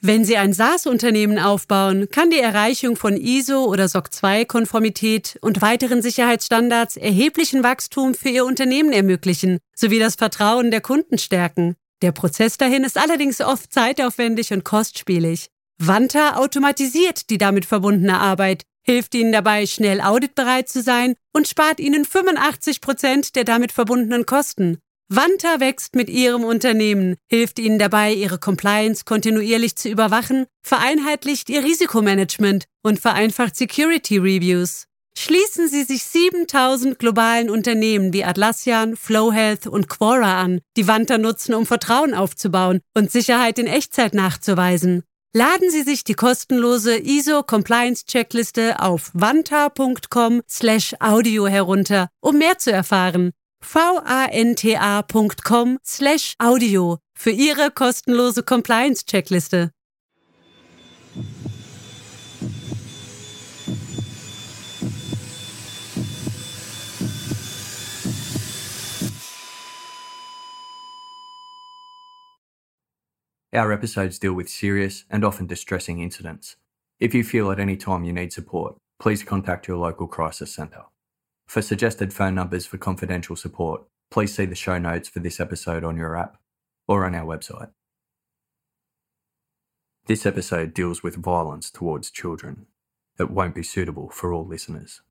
Wenn Sie ein SaaS-Unternehmen aufbauen, kann die Erreichung von ISO- oder SOC 2-Konformität und weiteren Sicherheitsstandards erheblichen Wachstum für Ihr Unternehmen ermöglichen, sowie das Vertrauen der Kunden stärken. Der Prozess dahin ist allerdings oft zeitaufwendig und kostspielig. Vanta automatisiert die damit verbundene Arbeit, hilft Ihnen dabei, schnell auditbereit zu sein und spart Ihnen 85% der damit verbundenen Kosten. Vanta wächst mit Ihrem Unternehmen, hilft Ihnen dabei, Ihre Compliance kontinuierlich zu überwachen, vereinheitlicht Ihr Risikomanagement und vereinfacht Security Reviews. Schließen Sie sich 7.000 globalen Unternehmen wie Atlassian, Flowhealth und Quora an, die Vanta nutzen, um Vertrauen aufzubauen und Sicherheit in Echtzeit nachzuweisen. Laden Sie sich die kostenlose ISO-Compliance-Checkliste auf vanta.com/audio herunter, um mehr zu erfahren. vanta.com/audio für Ihre kostenlose Compliance-Checkliste. Our episodes deal with serious and often distressing incidents. If you feel at any time you need support, please contact your local crisis centre. For suggested phone numbers for confidential support, please see the show notes for this episode on your app or on our website. This episode deals with violence towards children. It won't be suitable for all listeners.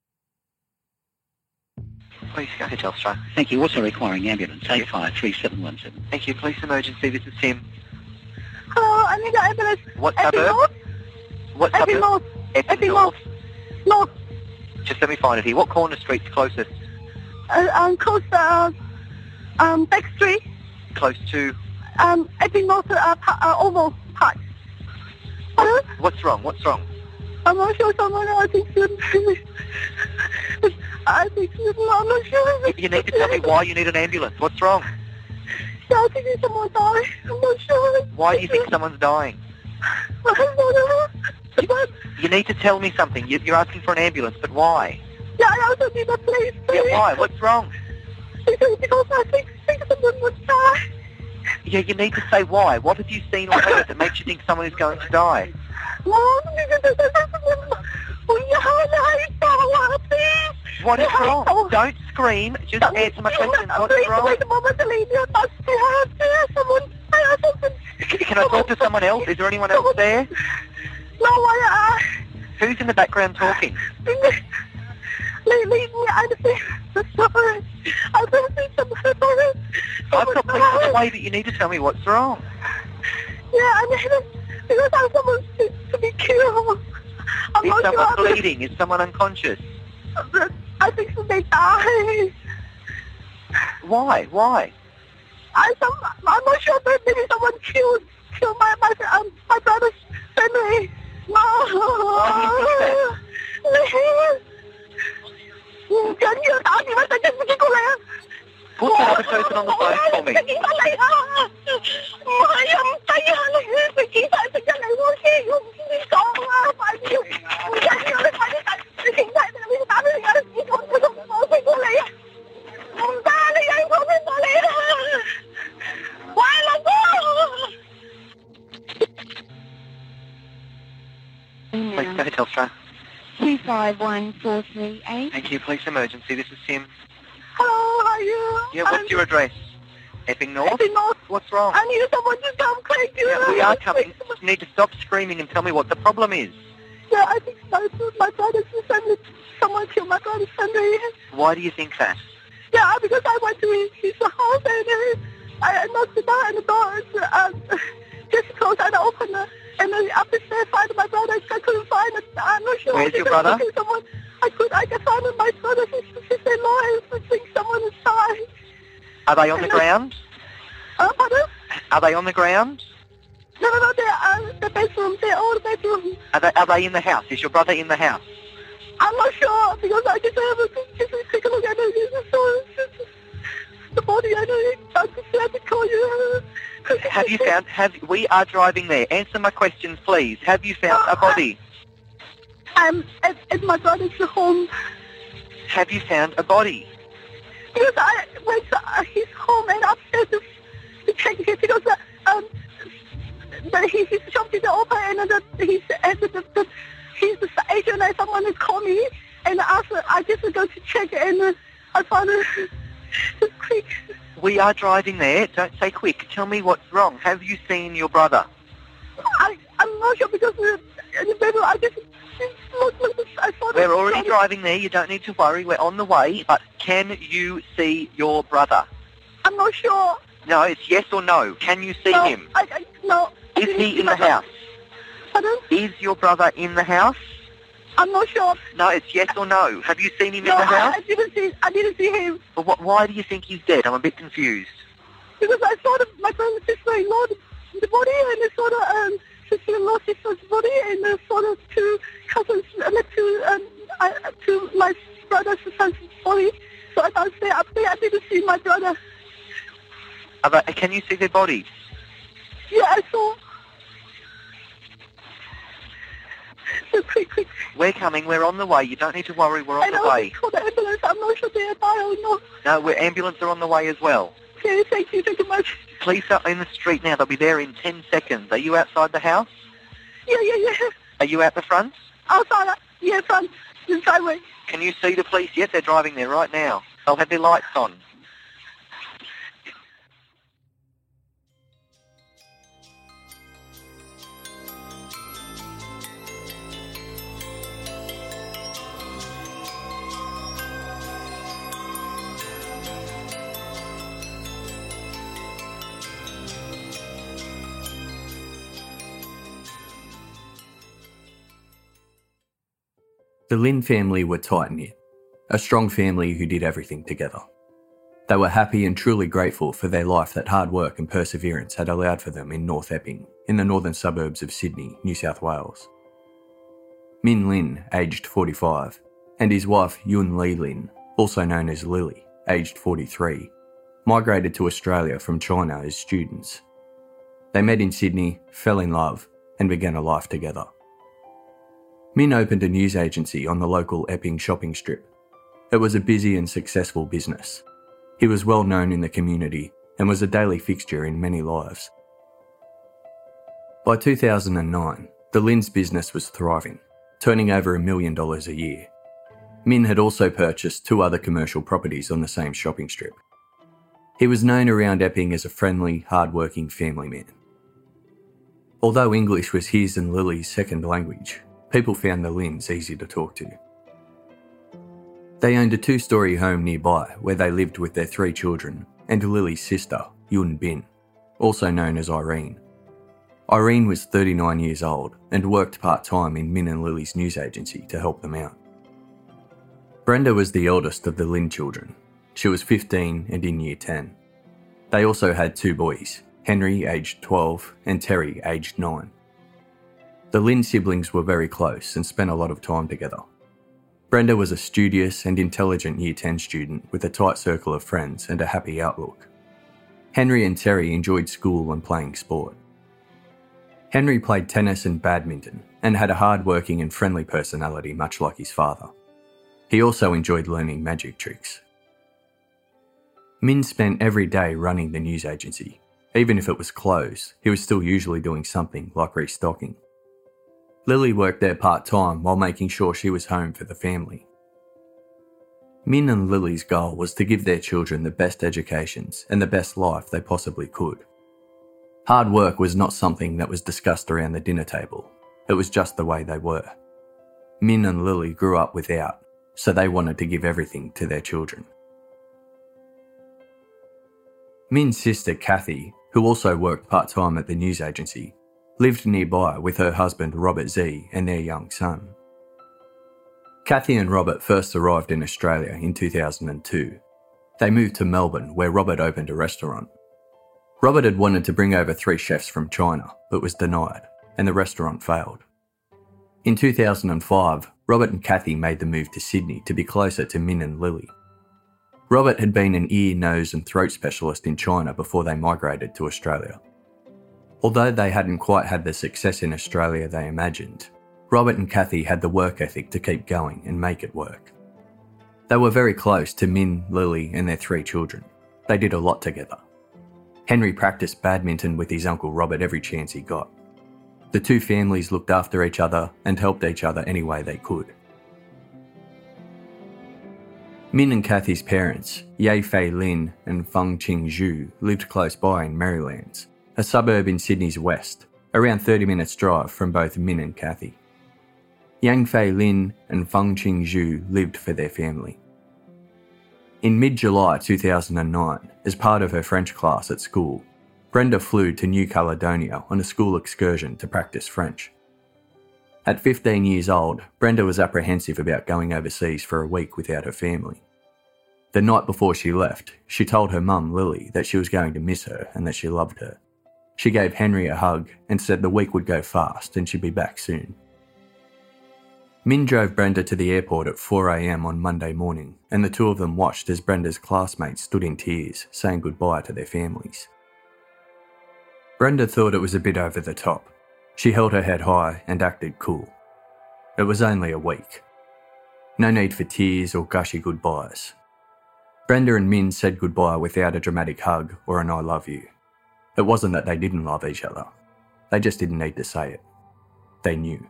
Police go to Telstra. Thank you. Also requiring ambulance, 853717. Thank you. Police emergency. This is Tim. Hello, I need an ambulance. What Epping suburb? North? What Epping suburb? North. Epping Epping North. North. Just let me find it here. What corner street's closest? Close Back Street. Close to... Epping North Oval Park. Hello? What's wrong? What's wrong? I'm not sure someone else is I'm not sure. You need to tell me why you need an ambulance. What's wrong? Yeah, I think someone died. I'm not sure. Why do you think someone's dying? I don't know. You need to tell me something. You're asking for an ambulance, but why? Yeah, I also need a place. Yeah, why? What's wrong? Because I think someone was died. Yeah, you need to say why. What have you seen or heard that makes you think someone is going to die? What is wrong? Don't scream. Just answer my question. What's wrong? Can I talk to someone else? Is there anyone else there? No, Who's in the background talking? Leave me. I'm sorry. I'm sorry. I've got police on the way, but you need to tell me what's wrong. Yeah, I mean, because I'm someone to be killed. Is someone bleeding? Is someone unconscious? I think they died. Why? Why? I'm not sure, but maybe someone killed my brother's family. No. Why do you think that? Put the other person on the phone for me. Please go to Telstra. 251438. Thank you. Police emergency. This is Tim. Hello, how are you? Yeah, what's your address? Epping North? Epping North. What's wrong? I need someone to come quick. Yeah, we are coming. You need to stop screaming and tell me what the problem is. Yeah, I think my brother's family, someone killed my brother's family. Why do you think that? Yeah, because I went to his house and I knocked the door and the door is just closed and I opened it. And then up the stairs, find my brother. I couldn't find it. I'm not sure. Where's your brother? I can find my brother. Sister-in-law. I think someone is died. Are they on the ground? Pardon? Are they on the ground? No, they're the bedroom. They're all the bedroom. Are they in the house? Is your brother in the house? I'm not sure because I just have to take a look at it. So, the body. I just had to call you. Have you found? We are driving there. Answer my questions, please. Have you found a body? I'm at my brother's home. Have you found a body? Because I went to his home and upstairs to check it because his shop didn't open, and his agent and someone called me and asked. I just go to check, and I found it quick. We are driving there. Don't say quick. Tell me what's wrong. Have you seen your brother? I'm not sure because I just look. I saw. We're already driving there. You don't need to worry. We're on the way. But can you see your brother? I'm not sure. No, it's yes or no. Can you see him? No. Is he in the house? Pardon? Is your brother in the house? I'm not sure. No, it's yes or no. Have you seen him in the house? I didn't see him. But why do you think he's dead? I'm a bit confused. Because I saw my brother and sister-in-law, the body, and I saw the sister-in-law, sister's body, and I saw the two cousins, to my brother's son's body. So I thought, stay up there. I didn't see my brother. Can you see their bodies? Yeah, I saw. So quick. We're coming. We're on the way. You don't need to worry. We're on the way. I call the ambulance. I'm not sure they're by or not. No, ambulance are on the way as well. Okay, thank you much. Police are in the street now. They'll be there in 10 seconds. Are you outside the house? Yeah. Are you out the front? Outside, yeah, front, the driveway. Can you see the police? Yes, they're driving there right now. They'll have their lights on. The Lin family were tight-knit, a strong family who did everything together. They were happy and truly grateful for their life that hard work and perseverance had allowed for them in North Epping, in the northern suburbs of Sydney, New South Wales. Min Lin, aged 45, and his wife Yun Li Lin, also known as Lily, aged 43, migrated to Australia from China as students. They met in Sydney, fell in love, and began a life together. Min opened a news agency on the local Epping shopping strip. It was a busy and successful business. He was well known in the community and was a daily fixture in many lives. By 2009, the Lin's business was thriving, turning over $1 million a year. Min had also purchased 2 other commercial properties on the same shopping strip. He was known around Epping as a friendly, hard-working family man. Although English was his and Lily's second language, people found the Lins easy to talk to. They owned a 2-storey home nearby where they lived with their 3 children and Lily's sister, Yun Bin, also known as Irene. Irene was 39 years old and worked part-time in Min and Lily's news agency to help them out. Brenda was the eldest of the Lin children. She was 15 and in year 10. They also had 2 boys, Henry, aged 12, and Terry, aged 9. The Lin siblings were very close and spent a lot of time together. Brenda was a studious and intelligent Year 10 student with a tight circle of friends and a happy outlook. Henry and Terry enjoyed school and playing sport. Henry played tennis and badminton and had a hard-working and friendly personality much like his father. He also enjoyed learning magic tricks. Min spent every day running the news agency. Even if it was closed, he was still usually doing something like restocking. Lily worked there part-time while making sure she was home for the family. Min and Lily's goal was to give their children the best educations and the best life they possibly could. Hard work was not something that was discussed around the dinner table. It was just the way they were. Min and Lily grew up without, so they wanted to give everything to their children. Min's sister Kathy, who also worked part-time at the news agency, lived nearby with her husband Robert Z and their young son. Kathy and Robert first arrived in Australia in 2002. They moved to Melbourne where Robert opened a restaurant. Robert had wanted to bring over 3 chefs from China but was denied and the restaurant failed. In 2005, Robert and Kathy made the move to Sydney to be closer to Min and Lily. Robert had been an ear, nose and throat specialist in China before they migrated to Australia. Although they hadn't quite had the success in Australia they imagined, Robert and Kathy had the work ethic to keep going and make it work. They were very close to Min, Lily and their 3 children. They did a lot together. Henry practiced badminton with his uncle Robert every chance he got. The two families looked after each other and helped each other any way they could. Min and Kathy's parents, Ye Fei Lin and Feng Qing Zhu, lived close by in Merrylands, a suburb in Sydney's west, around 30 minutes drive from both Min and Kathy. Yang Fei Lin and Feng Qing Zhu lived for their family. In mid-July 2009, as part of her French class at school, Brenda flew to New Caledonia on a school excursion to practice French. At 15 years old, Brenda was apprehensive about going overseas for a week without her family. The night before she left, she told her mum, Lily, that she was going to miss her and that she loved her. She gave Henry a hug and said the week would go fast and she'd be back soon. Min drove Brenda to the airport at 4 a.m. on Monday morning, and the two of them watched as Brenda's classmates stood in tears, saying goodbye to their families. Brenda thought it was a bit over the top. She held her head high and acted cool. It was only a week. No need for tears or gushy goodbyes. Brenda and Min said goodbye without a dramatic hug or an I love you. It wasn't that they didn't love each other. They just didn't need to say it. They knew.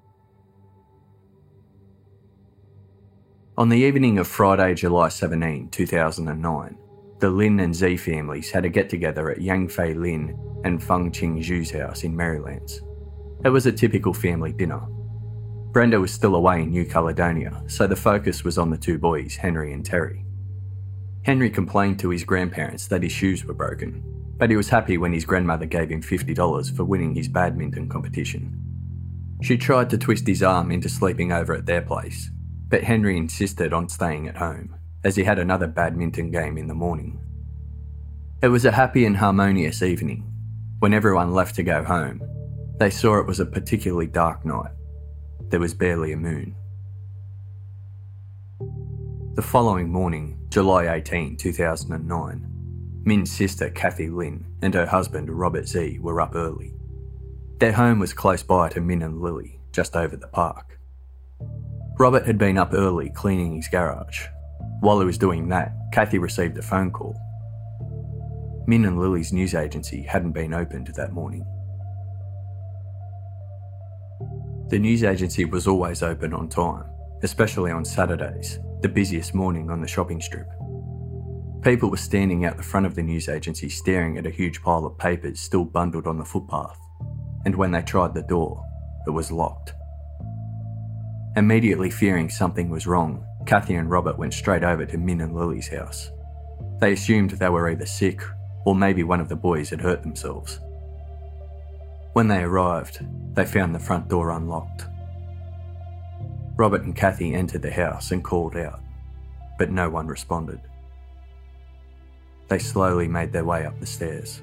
On the evening of Friday, July 17, 2009, the Lin and Z families had a get-together at Yang Fei Lin and Feng Qing Zhu's house in Merrylands. It was a typical family dinner. Brenda was still away in New Caledonia, so the focus was on the two boys, Henry and Terry. Henry complained to his grandparents that his shoes were broken, but he was happy when his grandmother gave him $50 for winning his badminton competition. She tried to twist his arm into sleeping over at their place, but Henry insisted on staying at home, as he had another badminton game in the morning. It was a happy and harmonious evening. When everyone left to go home, they saw it was a particularly dark night. There was barely a moon. The following morning, July 18, 2009, Min's sister Kathy Lin and her husband Robert Z were up early. Their home was close by to Min and Lily, just over the park. Robert had been up early cleaning his garage. While he was doing that, Kathy received a phone call. Min and Lily's news agency hadn't been opened that morning. The news agency was always open on time, especially on Saturdays, the busiest morning on the shopping strip. People were standing out the front of the news agency staring at a huge pile of papers still bundled on the footpath, and when they tried the door, it was locked. Immediately fearing something was wrong, Kathy and Robert went straight over to Min and Lily's house. They assumed they were either sick or maybe one of the boys had hurt themselves. When they arrived, they found the front door unlocked. Robert and Kathy entered the house and called out, but no one responded. They slowly made their way up the stairs.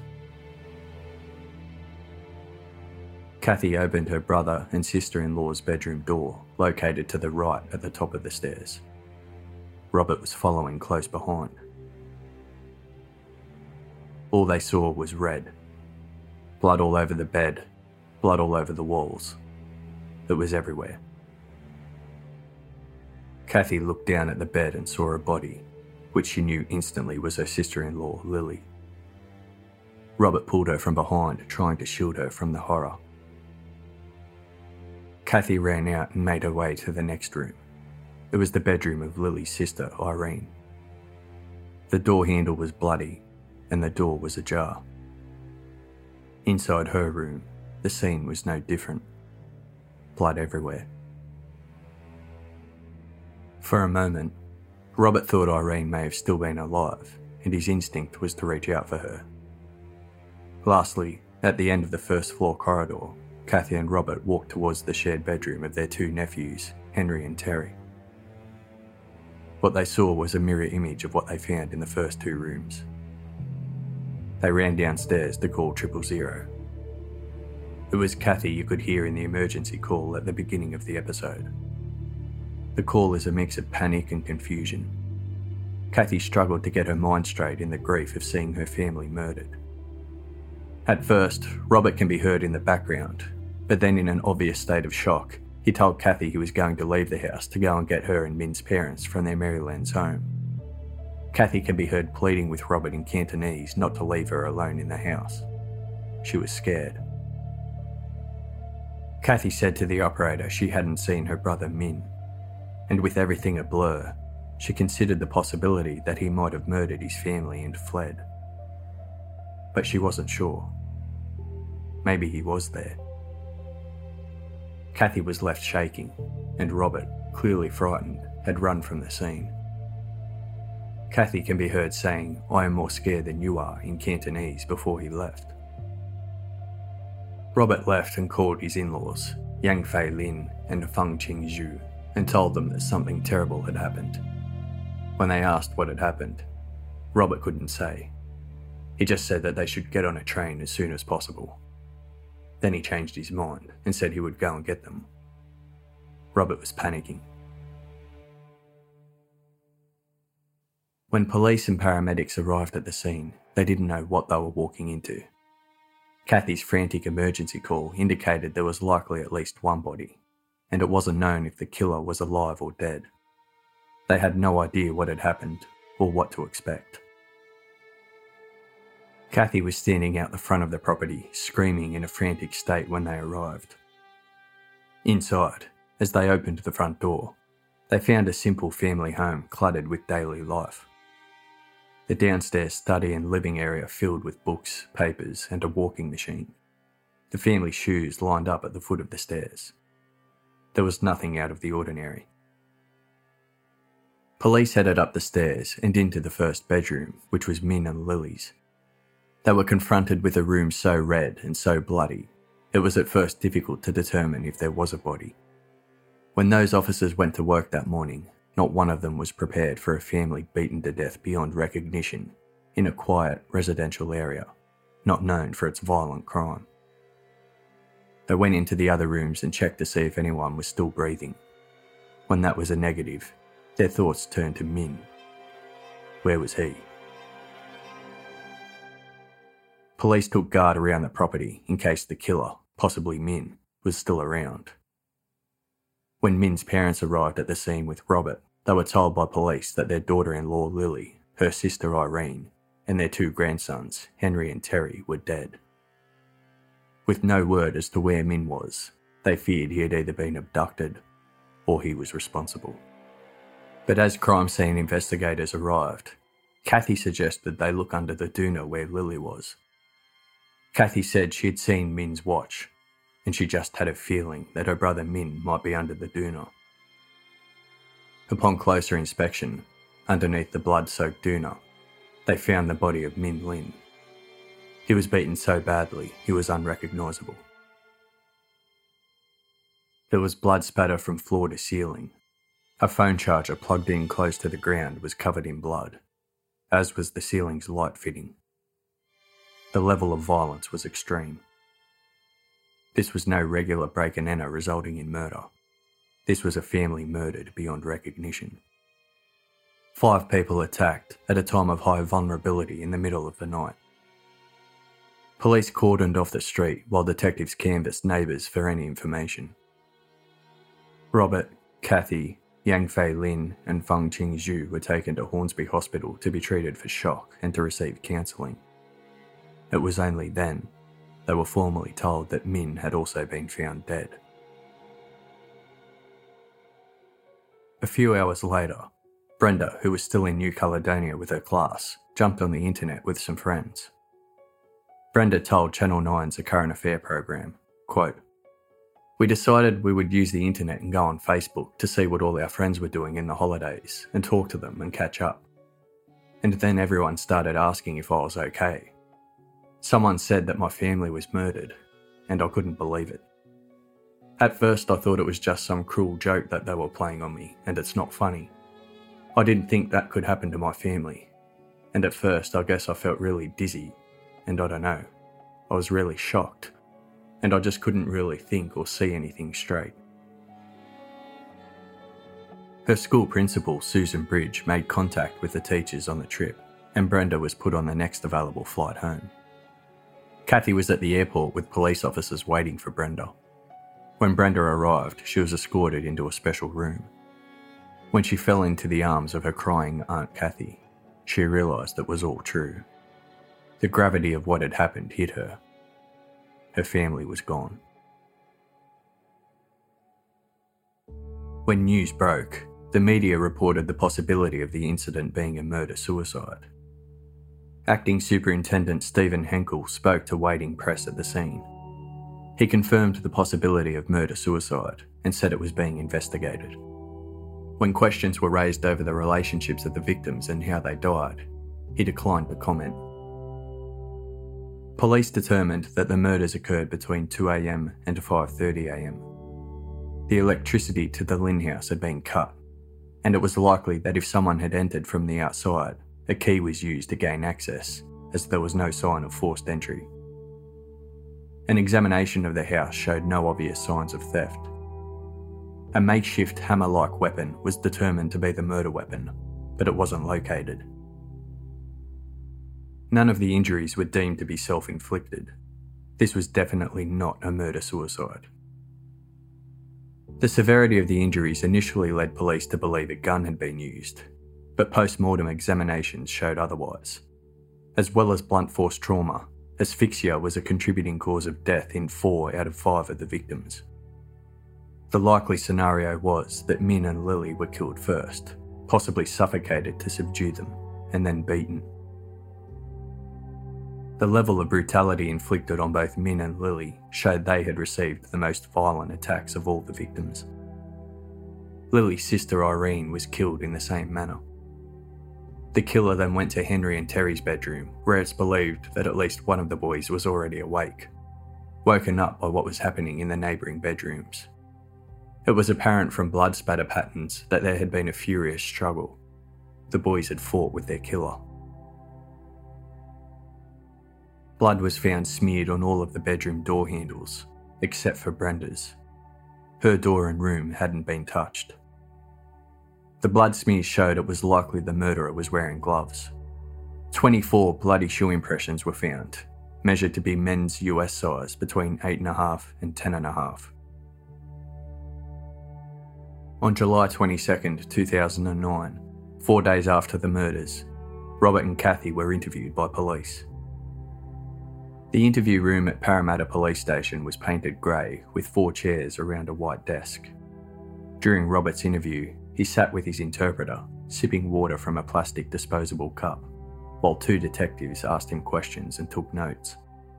Kathy opened her brother and sister-in-law's bedroom door, located to the right at the top of the stairs. Robert was following close behind. All they saw was red. Blood all over the bed, blood all over the walls. It was everywhere. Kathy looked down at the bed and saw a body, which she knew instantly was her sister-in-law, Lily. Robert pulled her from behind, trying to shield her from the horror. Kathy ran out and made her way to the next room. It was the bedroom of Lily's sister, Irene. The door handle was bloody, and the door was ajar. Inside her room, the scene was no different. Blood everywhere. For a moment, Robert thought Irene may have still been alive, and his instinct was to reach out for her. Lastly, at the end of the first floor corridor, Kathy and Robert walked towards the shared bedroom of their two nephews, Henry and Terry. What they saw was a mirror image of what they found in the first two rooms. They ran downstairs to call 000. It was Kathy you could hear in the emergency call at the beginning of the episode. The call is a mix of panic and confusion. Kathy struggled to get her mind straight in the grief of seeing her family murdered. At first, Robert can be heard in the background, but then in an obvious state of shock, he told Kathy he was going to leave the house to go and get her and Min's parents from their Merrylands home. Kathy can be heard pleading with Robert in Cantonese not to leave her alone in the house. She was scared. Kathy said to the operator she hadn't seen her brother Min, and with everything a blur, she considered the possibility that he might have murdered his family and fled. But she wasn't sure. Maybe he was there. Kathy was left shaking, and Robert, clearly frightened, had run from the scene. Kathy can be heard saying, "I am more scared than you are," in Cantonese before he left. Robert left and called his in-laws, Yang Fei Lin and Feng Qing Zhu, and told them that something terrible had happened. When they asked what had happened, Robert couldn't say. He just said that they should get on a train as soon as possible. Then he changed his mind and said he would go and get them. Robert was panicking. When police and paramedics arrived at the scene, they didn't know what they were walking into. Kathy's frantic emergency call indicated there was likely at least one body, and it wasn't known if the killer was alive or dead. They had no idea what had happened or what to expect. Kathy was standing out the front of the property, screaming in a frantic state when they arrived. Inside, as they opened the front door, they found a simple family home cluttered with daily life. The downstairs study and living area filled with books, papers, and a walking machine. The family shoes lined up at the foot of the stairs. There was nothing out of the ordinary. Police headed up the stairs and into the first bedroom, which was Min and Lily's. They were confronted with a room so red and so bloody, it was at first difficult to determine if there was a body. When those officers went to work that morning, not one of them was prepared for a family beaten to death beyond recognition in a quiet residential area, not known for its violent crime. They went into the other rooms and checked to see if anyone was still breathing. When that was a negative, their thoughts turned to Min. Where was he? Police took guard around the property in case the killer, possibly Min, was still around. When Min's parents arrived at the scene with Robert, they were told by police that their daughter-in-law Lily, her sister Irene, and their two grandsons, Henry and Terry, were dead. With no word as to where Min was, they feared he had either been abducted or he was responsible. But as crime scene investigators arrived, Kathy suggested they look under the doona where Lily was. Kathy said she had seen Min's watch, and she just had a feeling that her brother Min might be under the doona. Upon closer inspection, underneath the blood-soaked doona, they found the body of Min Lin. He was beaten so badly he was unrecognisable. There was blood spatter from floor to ceiling. A phone charger plugged in close to the ground was covered in blood, as was the ceiling's light fitting. The level of violence was extreme. This was no regular break and enter resulting in murder. This was a family murdered beyond recognition. 5 people attacked at a time of high vulnerability in the middle of the night. Police cordoned off the street while detectives canvassed neighbours for any information. Robert, Kathy, Yang Fei Lin and Feng Qing Zhu were taken to Hornsby Hospital to be treated for shock and to receive counselling. It was only then they were formally told that Min had also been found dead. A few hours later, Brenda, who was still in New Caledonia with her class, jumped on the internet with some friends. Brenda told Channel 9's A Current Affair program, quote, "We decided we would use the internet and go on Facebook to see what all our friends were doing in the holidays and talk to them and catch up. And then everyone started asking if I was okay. Someone said that my family was murdered, and I couldn't believe it. At first I thought it was just some cruel joke that they were playing on me, and it's not funny. I didn't think that could happen to my family, and at first I guess I felt really dizzy, and I don't know, I was really shocked, and I just couldn't really think or see anything straight." Her school principal, Susan Bridge, made contact with the teachers on the trip, and Brenda was put on the next available flight home. Kathy was at the airport with police officers waiting for Brenda. When Brenda arrived, she was escorted into a special room. When she fell into the arms of her crying Aunt Kathy, she realised it was all true. The gravity of what had happened hit her. Her family was gone. When news broke, the media reported the possibility of the incident being a murder-suicide. Acting Superintendent Stephen Henkel spoke to waiting press at the scene. He confirmed the possibility of murder-suicide and said it was being investigated. When questions were raised over the relationships of the victims and how they died, he declined to comment. Police determined that the murders occurred between 2 a.m. and 5:30 a.m. The electricity to the Lynn house had been cut, and it was likely that if someone had entered from the outside, a key was used to gain access, as there was no sign of forced entry. An examination of the house showed no obvious signs of theft. A makeshift hammer-like weapon was determined to be the murder weapon, but it wasn't located. None of the injuries were deemed to be self-inflicted. This was definitely not a murder-suicide. The severity of the injuries initially led police to believe a gun had been used, but post-mortem examinations showed otherwise. As well as blunt force trauma, asphyxia was a contributing cause of death in 4 out of 5 of the victims. The likely scenario was that Min and Lily were killed first, possibly suffocated to subdue them, and then beaten. The level of brutality inflicted on both Min and Lily showed they had received the most violent attacks of all the victims. Lily's sister Irene was killed in the same manner. The killer then went to Henry and Terry's bedroom, where it's believed that at least one of the boys was already awake, woken up by what was happening in the neighbouring bedrooms. It was apparent from blood spatter patterns that there had been a furious struggle. The boys had fought with their killer. Blood was found smeared on all of the bedroom door handles, except for Brenda's. Her door and room hadn't been touched. The blood smears showed it was likely the murderer was wearing gloves. 24 bloody shoe impressions were found, measured to be men's US size between 8.5 and 10.5. On July 22, 2009, 4 days after the murders, Robert and Kathy were interviewed by police. The interview room at Parramatta Police Station was painted grey with 4 chairs around a white desk. During Robert's interview, he sat with his interpreter, sipping water from a plastic disposable cup, while 2 detectives asked him questions and took notes.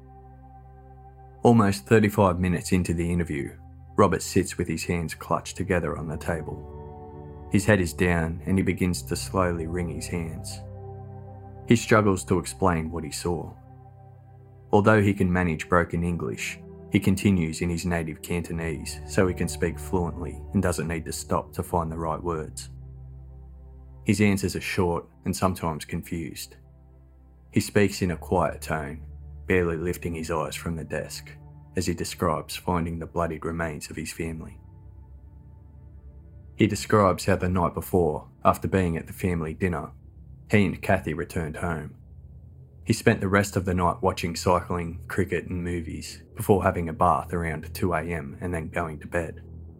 Almost 35 minutes into the interview, Robert sits with his hands clutched together on the table. His head is down and he begins to slowly wring his hands. He struggles to explain what he saw. Although he can manage broken English, he continues in his native Cantonese so he can speak fluently and doesn't need to stop to find the right words. His answers are short and sometimes confused. He speaks in a quiet tone, barely lifting his eyes from the desk, as he describes finding the bloodied remains of his family. He describes how the night before, after being at the family dinner, he and Kathy returned home. He spent the rest of the night watching cycling, cricket and movies before having a bath around 2 a.m. and then going to bed.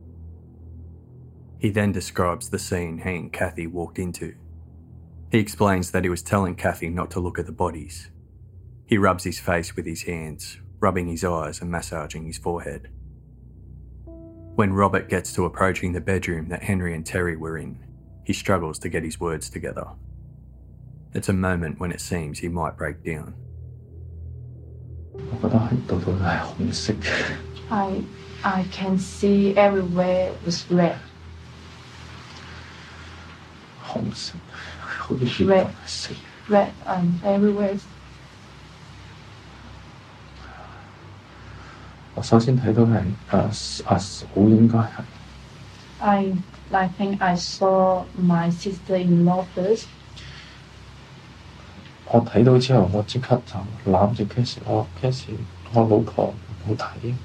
He then describes the scene he and Kathy walked into. He explains that he was telling Kathy not to look at the bodies. He rubs his face with his hands, rubbing his eyes and massaging his forehead. When Robert gets to approaching the bedroom that Henry and Terry were in, he struggles to get his words together. It's a moment when it seems he might break down. I can see everywhere was red. Red everywhere. 我首先睇到係阿嫂應該係。 I think I saw my sister-in-law first. 我睇到之後，我即刻就攬住 Cassie， 我老婆冇睇。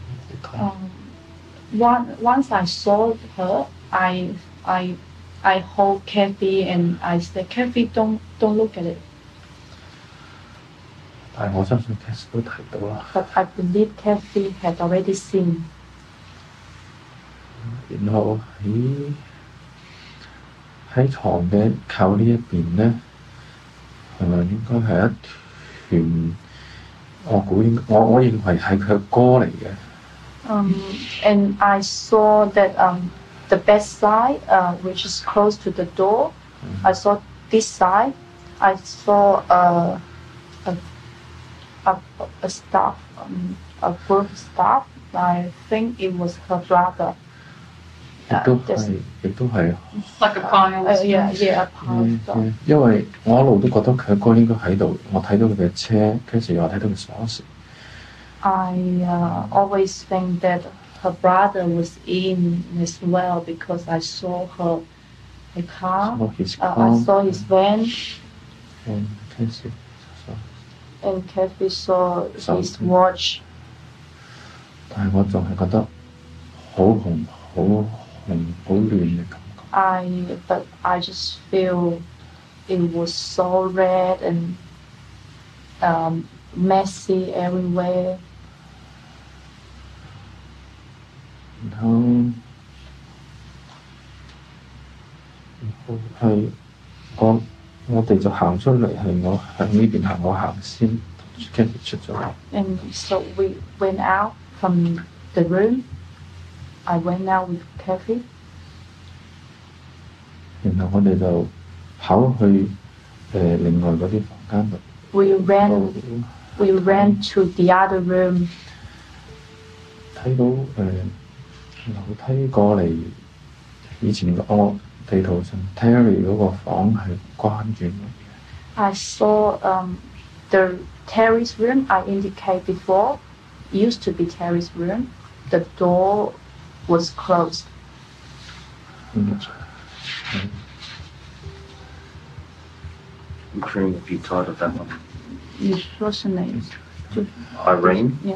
Once I saw her, I hold Kathy and I said, Kathy, don't look at it. 但係我相信 Cassie 都睇到啦。 But I believe Kathy had already seen. 然後喺床嘅靠呢一邊咧， 應該係一團，我認為係佢嘅歌嚟嘅。 And I saw that the back side, which is close to the door, I saw this side. I saw a staff, a group staff. I think it was her brother. 亦都係 Like a pile. Yeah, a pile stuff. 因為我一路都覺得佢嘅歌應該喺度，我睇到佢嘅車，跟住又睇到佢鎖匙。 I always think that her brother was in as well because I saw her car. I saw his van. And Kathy saw his watch. 但係我仲係覺得好紅、好亂嘅感覺。 But I just feel it was so red and messy everywhere. 然後係我哋就行出嚟，係我向呢邊行，我行先，跟住出咗嚟。 And so we went out from the room. I went out with Kathy. 然後我哋就跑去另外嗰啲房間度。 We ran to the other room. 睇到樓梯過嚟，以前我地圖上 Terry 嗰個房係關住嘅。 I saw the Terry's room I indicated before used to be Terry's room. The door was closed. Kareem, if you thought of that one. What's her name? Irene? Yeah.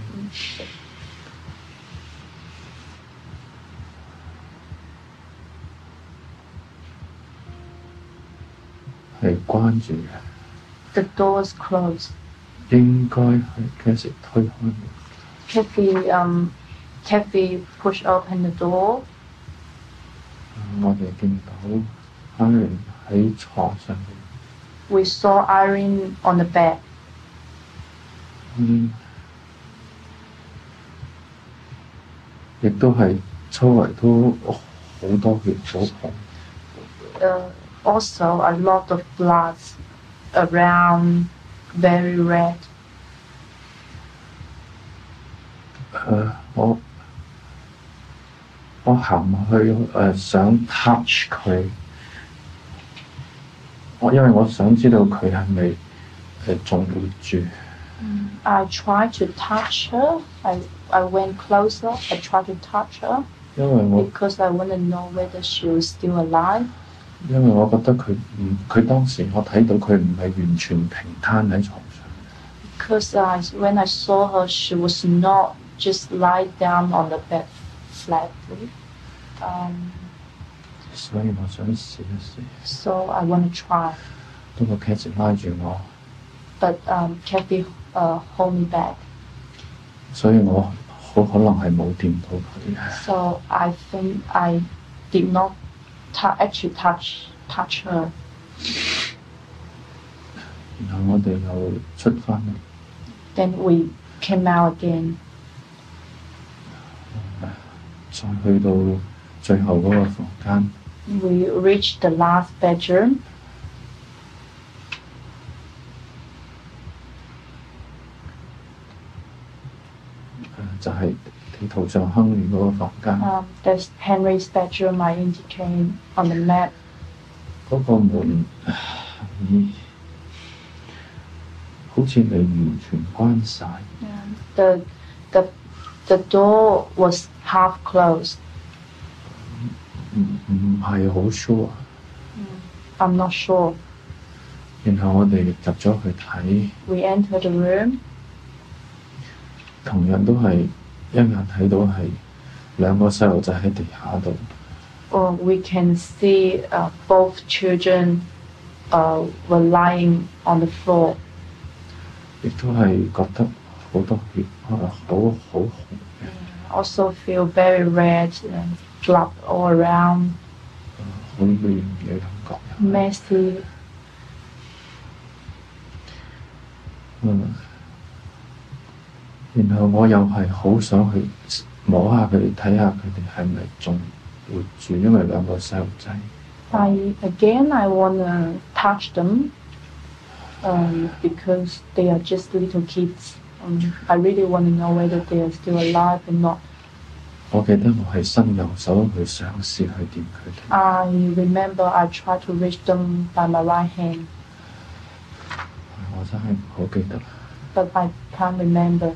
係關住嘅。 The door is closed. 應該係幾時推開嘅？ Kathy pushed open the door. 我哋見到 Irene 喺床上面。 We saw Irene on the bed. 亦都係周圍都好多血，好紅。 Also a lot of blood around, very red. 我行去想 touch 佢，因為我想知道佢係咪仲活住。 I tried to touch her. I went closer. I tried to touch her because I want to know whether she was still alive. 因為我覺得佢當時我睇到佢唔係完全平攤喺床上。 Because when I saw her, she was not just lie down on the bed flatly. 所以我想試一試。 So I want to try. 不過 Kathy 拉住我。 But Kathy hold me back. 所以我好可能係冇掂到佢。 So I think I did not actually touch her. 然後我哋又出返嚟。 Then we came out again. 再去到最後嗰個房間。 We reached the last bedroom. 就係地圖上亨利嗰個房間。 There's Henry's bedroom I indicate on the map. 嗰個門好似未完全關晒。 The door was half closed. 唔係好 sure. I'm not sure. 然後我哋入咗去睇。 We entered the room. 同樣都係一眼睇到係兩個細路仔喺地下度。 We can see both children were lying on the floor. 亦都係覺得好多血，好紅。 Also feel very red and blood all around. 好亂嘅感覺。 Messy. 然後我又係好想去摸下佢哋，睇下佢哋係咪仲活住，因為兩個細路仔。 I wanna touch them, because they are just little kids. I really wanna know whether they are still alive or not. 我記得我係伸右手去嘗試去掂佢哋。 I remember I tried to reach them by my right hand. 我真係唔好記得。 But I can't remember.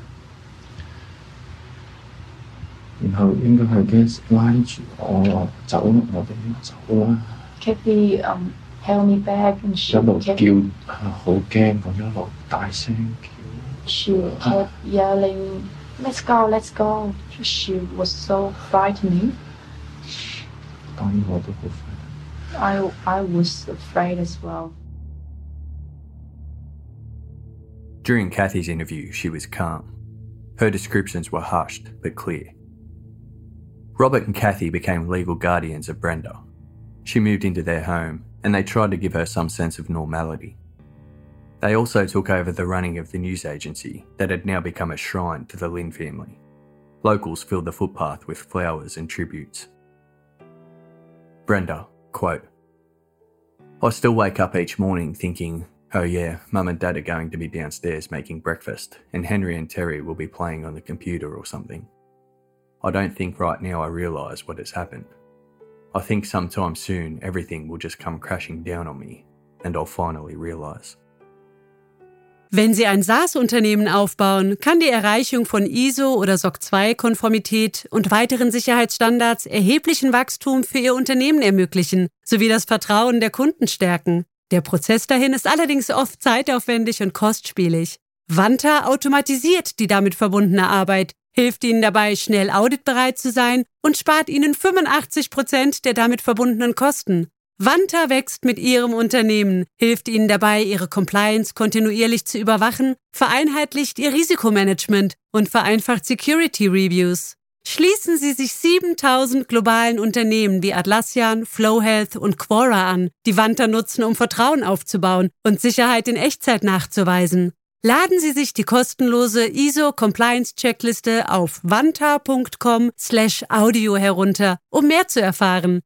然後應該係 Gas 拉住我走，我哋要走啦。 Kathy held me back and she 一路叫好驚咁一路大聲叫。 She kept yelling, "Let's go, let's go!" She was so frightening. 當然我都好 I was afraid as well. During Kathy's interview, she was calm. Her descriptions were hushed but clear. Robert and Kathy became legal guardians of Brenda. She moved into their home and they tried to give her some sense of normality. They also took over the running of the news agency that had now become a shrine to the Lin family. Locals filled the footpath with flowers and tributes. Brenda, quote, "I still wake up each morning thinking, oh yeah, Mum and Dad are going to be downstairs making breakfast and Henry and Terry will be playing on the computer or something. I don't think right now I realise what has happened. I think sometime soon everything will just come crashing down on me and I'll finally realise." Wenn Sie ein SaaS-Unternehmen aufbauen, kann die Erreichung von ISO- oder SOC 2-Konformität und weiteren Sicherheitsstandards erheblichen Wachstum für Ihr Unternehmen ermöglichen, sowie das Vertrauen der Kunden stärken. Der Prozess dahin ist allerdings oft zeitaufwendig und kostspielig. Vanta automatisiert die damit verbundene Arbeit, hilft Ihnen dabei, schnell auditbereit zu sein und spart Ihnen 85% der damit verbundenen Kosten. Vanta wächst mit Ihrem Unternehmen, hilft Ihnen dabei, Ihre Compliance kontinuierlich zu überwachen, vereinheitlicht Ihr Risikomanagement und vereinfacht Security Reviews. Schließen Sie sich 7000 globalen Unternehmen wie Atlassian, FlowHealth und Quora an, die Vanta nutzen, um Vertrauen aufzubauen und Sicherheit in Echtzeit nachzuweisen. Laden Sie sich die kostenlose ISO-Compliance-Checkliste auf vanta.com/audio herunter, um mehr zu erfahren.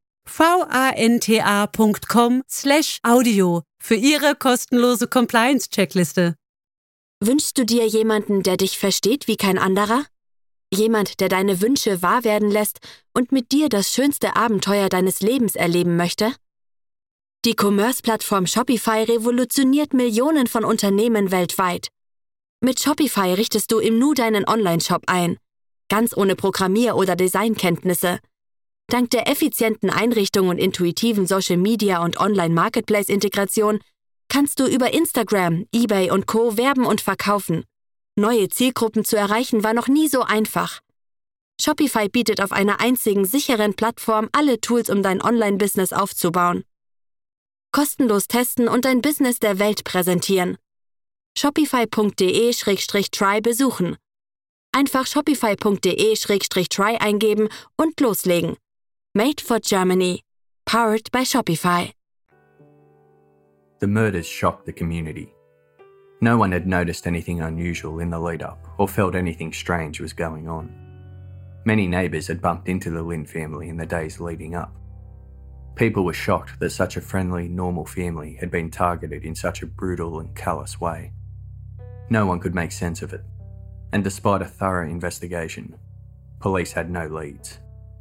vanta.com/audio für Ihre kostenlose Compliance-Checkliste. Wünschst du dir jemanden, der dich versteht wie kein anderer? Jemand, der deine Wünsche wahr werden lässt und mit dir das schönste Abenteuer deines Lebens erleben möchte? Die Commerce-Plattform Shopify revolutioniert Millionen von Unternehmen weltweit. Mit Shopify richtest du im Nu deinen Online-Shop ein, ganz ohne Programmier- oder Designkenntnisse. Dank der effizienten Einrichtung und intuitiven Social-Media- und Online-Marketplace-Integration kannst du über Instagram, eBay und Co. werben und verkaufen. Neue Zielgruppen zu erreichen war noch nie so einfach. Shopify bietet auf einer einzigen sicheren Plattform alle Tools, um dein Online-Business aufzubauen. Kostenlos testen und dein Business der Welt präsentieren. Shopify.de/try besuchen. Einfach Shopify.de/try eingeben und loslegen. Made for Germany. Powered by Shopify. The murders shocked the community. No one had noticed anything unusual in the lead-up or felt anything strange was going on. Many neighbours had bumped into the Lin family in the days leading up. People were shocked that such a friendly, normal family had been targeted in such a brutal and callous way. No one could make sense of it, and despite a thorough investigation, police had no leads.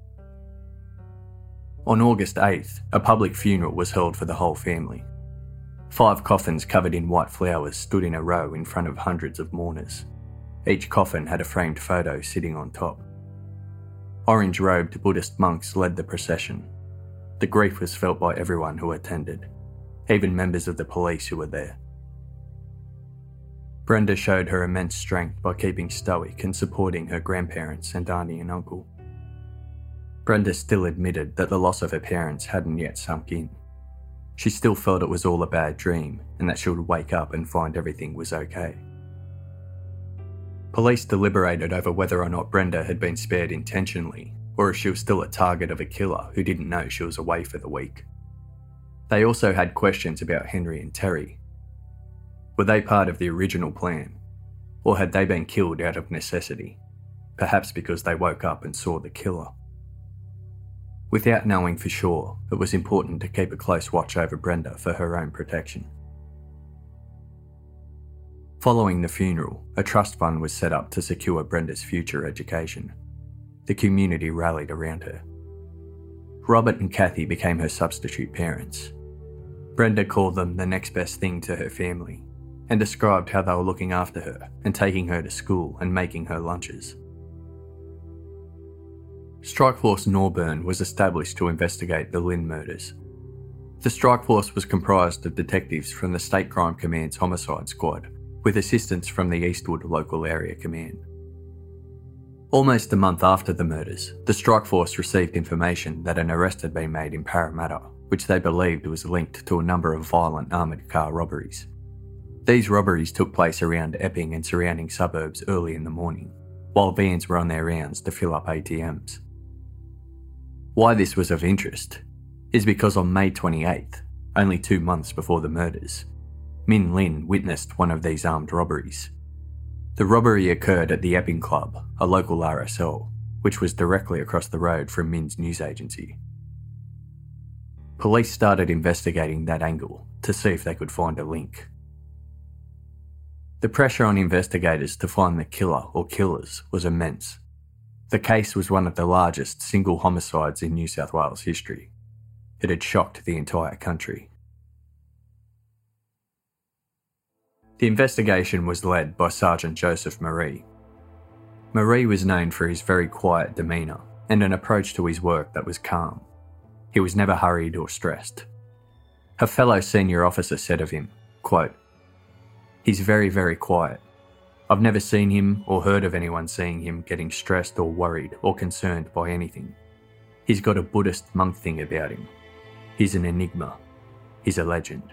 On August 8th, a public funeral was held for the whole family. 5 coffins covered in white flowers stood in a row in front of hundreds of mourners. Each coffin had a framed photo sitting on top. Orange-robed Buddhist monks led the procession. The grief was felt by everyone who attended, even members of the police who were there. Brenda showed her immense strength by keeping stoic and supporting her grandparents and auntie and uncle. Brenda still admitted that the loss of her parents hadn't yet sunk in. She still felt it was all a bad dream and that she would wake up and find everything was okay. Police deliberated over whether or not Brenda had been spared intentionally or if she was still a target of a killer who didn't know she was away for the week. They also had questions about Henry and Terry. Were they part of the original plan? Or had they been killed out of necessity? Perhaps because they woke up and saw the killer. Without knowing for sure, it was important to keep a close watch over Brenda for her own protection. Following the funeral, a trust fund was set up to secure Brenda's future education. The community rallied around her. Robert and Kathy became her substitute parents. Brenda called them the next best thing to her family and described how they were looking after her and taking her to school and making her lunches. Strikeforce Norburn was established to investigate the Lynn murders. The Strikeforce was comprised of detectives from the State Crime Command's Homicide Squad, with assistance from the Eastwood Local Area Command. Almost a month after the murders, the Strikeforce received information that an arrest had been made in Parramatta, which they believed was linked to a number of violent armoured car robberies. These robberies took place around Epping and surrounding suburbs early in the morning, while vans were on their rounds to fill up ATMs. Why this was of interest is because on May 28th, only 2 months before the murders, Min Lin witnessed one of these armed robberies. The robbery occurred at the Epping Club, a local RSL, which was directly across the road from Min's news agency. Police started investigating that angle to see if they could find a link. The pressure on investigators to find the killer or killers was immense. The case was one of the largest single homicides in New South Wales history. It had shocked the entire country. The investigation was led by Sergeant Joseph Marie. Marie was known for his very quiet demeanour and an approach to his work that was calm. He was never hurried or stressed. A fellow senior officer said of him, quote, "He's very, very quiet. I've never seen him or heard of anyone seeing him getting stressed or worried or concerned by anything. He's got a Buddhist monk thing about him. He's an enigma. He's a legend."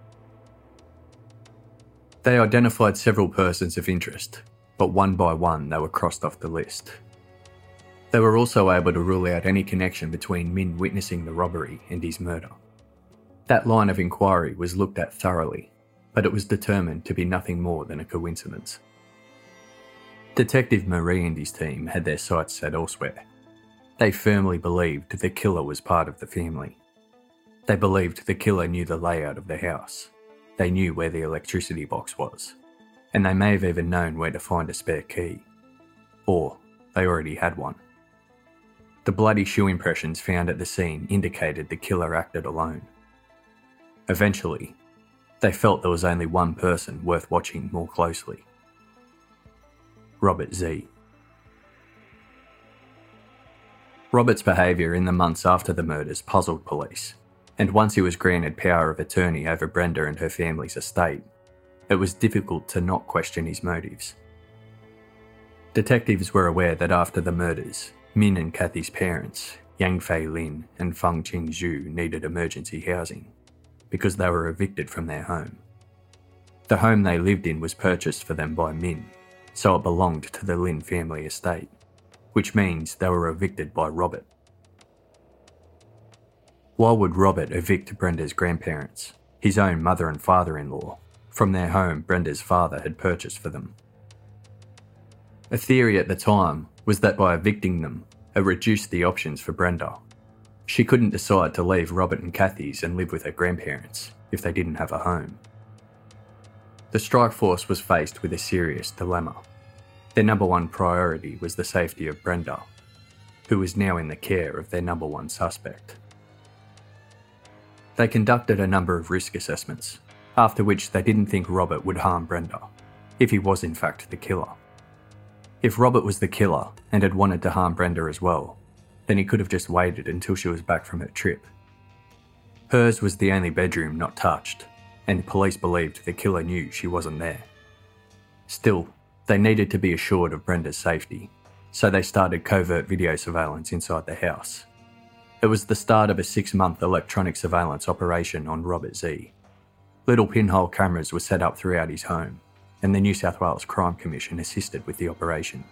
They identified several persons of interest, but one by one they were crossed off the list. They were also able to rule out any connection between Min witnessing the robbery and his murder. That line of inquiry was looked at thoroughly, but it was determined to be nothing more than a coincidence. Detective Marie and his team had their sights set elsewhere. They firmly believed the killer was part of the family. They believed the killer knew the layout of the house. They knew where the electricity box was, and they may have even known where to find a spare key. Or they already had one. The bloody shoe impressions found at the scene indicated the killer acted alone. Eventually, they felt there was only one person worth watching more closely. Robert Z. Robert's behaviour in the months after the murders puzzled police, and once he was granted power of attorney over Brenda and her family's estate, it was difficult to not question his motives. Detectives were aware that after the murders, Min and Kathy's parents, Yang Fei Lin and Feng Qing Zhu, needed emergency housing because they were evicted from their home. The home they lived in was purchased for them by Min, so it belonged to the Lin family estate, which means they were evicted by Robert. Why would Robert evict Brenda's grandparents, his own mother and father-in-law, from their home Brenda's father had purchased for them? A theory at the time was that by evicting them, it reduced the options for Brenda. She couldn't decide to leave Robert and Kathy's and live with her grandparents if they didn't have a home. The Strikeforce was faced with a serious dilemma. Their number one priority was the safety of Brenda, who was now in the care of their number one suspect. They conducted a number of risk assessments, after which they didn't think Robert would harm Brenda, if he was in fact the killer. If Robert was the killer and had wanted to harm Brenda as well, then he could have just waited until she was back from her trip. Hers was the only bedroom not touched, and police believed the killer knew she wasn't there. Still, they needed to be assured of Brenda's safety, so they started covert video surveillance inside the house. It was the start of a 6-month electronic surveillance operation on Robert Z. Little pinhole cameras were set up throughout his home, and the New South Wales Crime Commission assisted with the operation.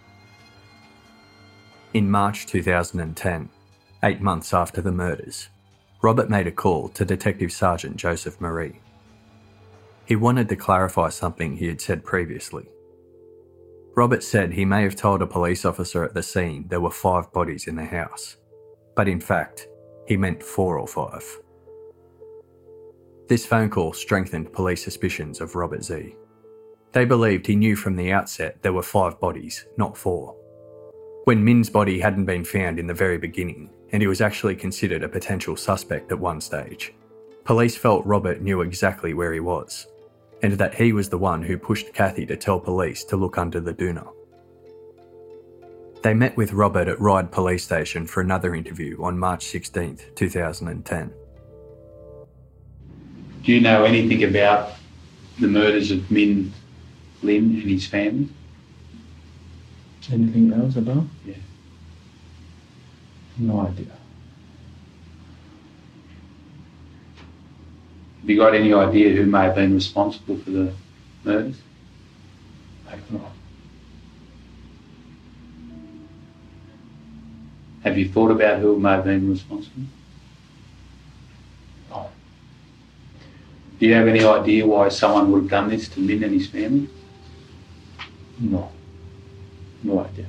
In March 2010, 8 months after the murders, Robert made a call to Detective Sergeant Joseph Marie. He wanted to clarify something he had said previously. Robert said he may have told a police officer at the scene there were 5 bodies in the house, but in fact, he meant 4 or 5. This phone call strengthened police suspicions of Robert Z. They believed he knew from the outset there were 5 bodies, not 4. When Min's body hadn't been found in the very beginning, and he was actually considered a potential suspect at one stage, police felt Robert knew exactly where he was, and that he was the one who pushed Kathy to tell police to look under the doona. They met with Robert at Ryde Police Station for another interview on March 16, 2010. Do you know anything about the murders of Min Lim and his family? Anything else about? Yeah. No idea. Have you got any idea who may have been responsible for the murders? I don't know. Have you thought about who may have been responsible? No. Do you have any idea why someone would have done this to Min and his family? No. No idea.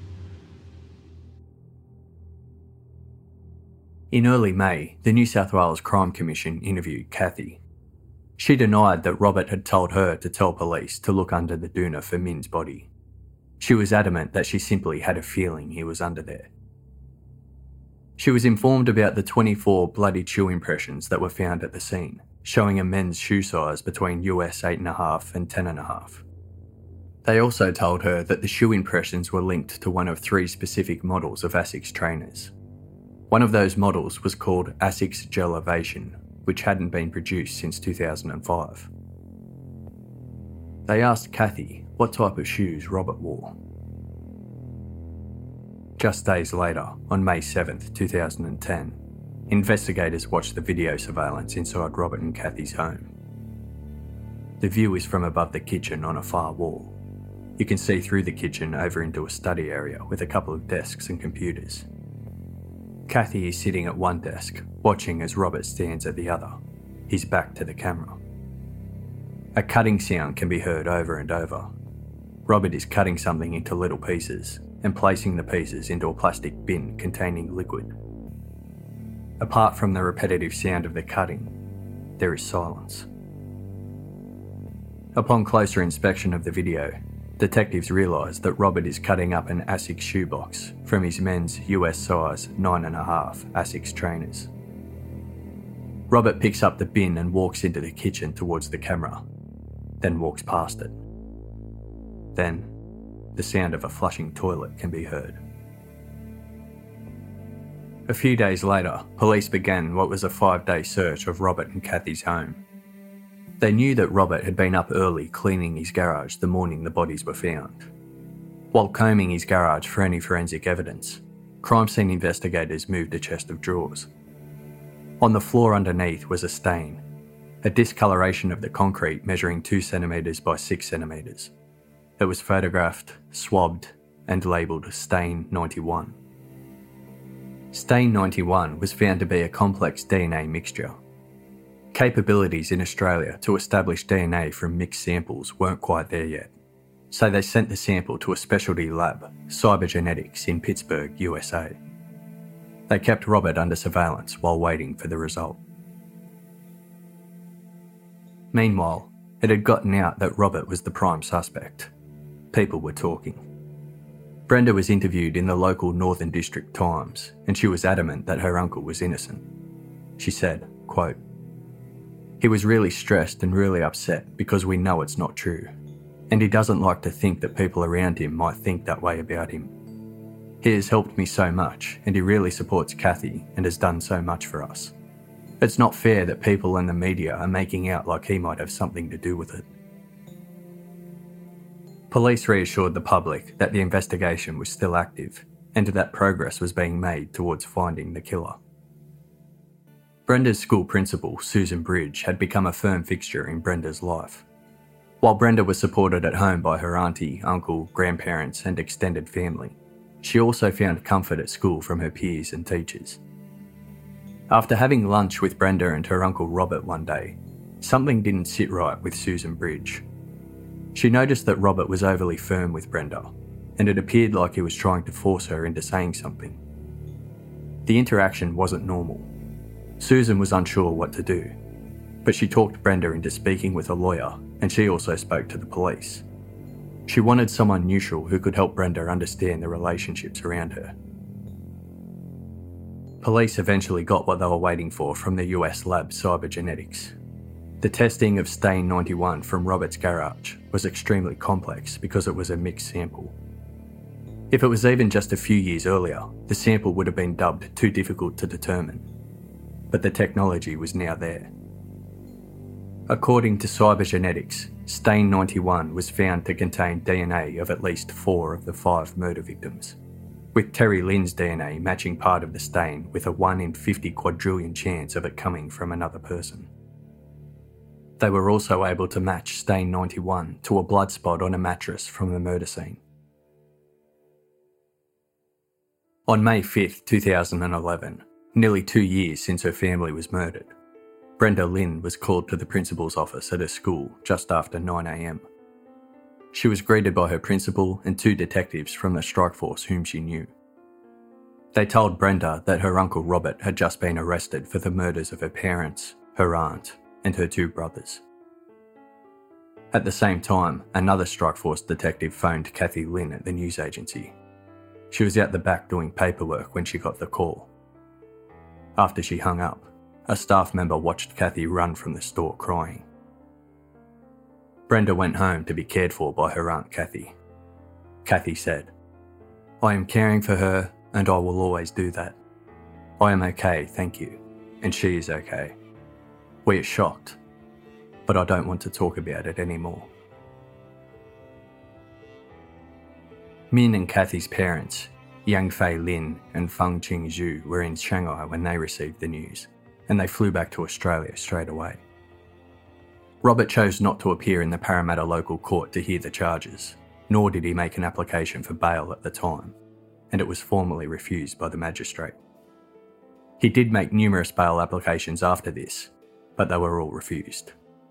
In early May, the New South Wales Crime Commission interviewed Kathy. She denied that Robert had told her to tell police to look under the doona for Min's body. She was adamant that she simply had a feeling he was under there. She was informed about the 24 bloody shoe impressions that were found at the scene, showing a men's shoe size between US 8.5 and 10.5. They also told her that the shoe impressions were linked to one of 3 specific models of ASICS trainers. One of those models was called ASICS Gel Ovation, which hadn't been produced since 2005. They asked Kathy what type of shoes Robert wore. Just days later, on May 7th, 2010, investigators watched the video surveillance inside Robert and Kathy's home. The view is from above the kitchen on a far wall. You can see through the kitchen over into a study area with a couple of desks and computers. Kathy is sitting at one desk, watching as Robert stands at the other, his back to the camera. A cutting sound can be heard over and over. Robert is cutting something into little pieces and placing the pieces into a plastic bin containing liquid. Apart from the repetitive sound of the cutting, there is silence. Upon closer inspection of the video, detectives realise that Robert is cutting up an ASICS shoebox from his men's US size 9.5 ASICS trainers. Robert picks up the bin and walks into the kitchen towards the camera, then walks past it. Then, the sound of a flushing toilet can be heard. A few days later, police began what was a 5-day search of Robert and Kathy's home. They knew that Robert had been up early cleaning his garage the morning the bodies were found. While combing his garage for any forensic evidence, crime scene investigators moved a chest of drawers. On the floor underneath was a stain, a discoloration of the concrete measuring 2 centimetres by 6 centimetres. It was photographed, swabbed, and labelled Stain 91. Stain 91 was found to be a complex DNA mixture. Capabilities in Australia to establish DNA from mixed samples weren't quite there yet, so they sent the sample to a specialty lab, Cybergenetics, in Pittsburgh, USA. They kept Robert under surveillance while waiting for the result. Meanwhile, it had gotten out that Robert was the prime suspect. People were talking. Brenda was interviewed in the local Northern District Times, and she was adamant that her uncle was innocent. She said, quote, "He was really stressed and really upset because we know it's not true, and he doesn't like to think that people around him might think that way about him. He has helped me so much, and he really supports Kathy and has done so much for us. It's not fair that people in the media are making out like he might have something to do with it." Police reassured the public that the investigation was still active and that progress was being made towards finding the killer. Brenda's school principal, Susan Bridge, had become a firm fixture in Brenda's life. While Brenda was supported at home by her auntie, uncle, grandparents and extended family, she also found comfort at school from her peers and teachers. After having lunch with Brenda and her uncle Robert one day, something didn't sit right with Susan Bridge. She noticed that Robert was overly firm with Brenda, and it appeared like he was trying to force her into saying something. The interaction wasn't normal. Susan was unsure what to do, but she talked Brenda into speaking with a lawyer, and she also spoke to the police. She wanted someone neutral who could help Brenda understand the relationships around her. Police eventually got what they were waiting for from the US lab Cybergenetics. The testing of stain 91 from Robert's garage was extremely complex because it was a mixed sample. If it was even just a few years earlier, the sample would have been dubbed too difficult to determine. But the technology was now there. According to Cybergenetics, stain 91 was found to contain DNA of at least 4 of the 5 murder victims, with Terry Lynn's DNA matching part of the stain with a 1 in 50 quadrillion chance of it coming from another person. They were also able to match stain 91 to a blood spot on a mattress from the murder scene. On May 5, 2011, nearly 2 years since her family was murdered, Brenda Lynn was called to the principal's office at her school just after 9 a.m. She was greeted by her principal and 2 detectives from the strike force whom she knew. They told Brenda that her uncle Robert had just been arrested for the murders of her parents, her aunt, and her 2 brothers. At the same time, another strike force detective phoned Kathy Lynn at the news agency. She was out the back doing paperwork when she got the call. After she hung up, a staff member watched Kathy run from the store crying. Brenda went home to be cared for by her Aunt Kathy. Kathy said, "I am caring for her and I will always do that. I am okay, thank you, and she is okay. We are shocked, but I don't want to talk about it anymore." Min and Kathy's parents, Yang Fei Lin and Feng Qing Zhu, were in Shanghai when they received the news, and they flew back to Australia straight away. Robert chose not to appear in the Parramatta local court to hear the charges, nor did he make an application for bail at the time, and it was formally refused by the magistrate. He did make numerous bail applications after this, but they were all refused.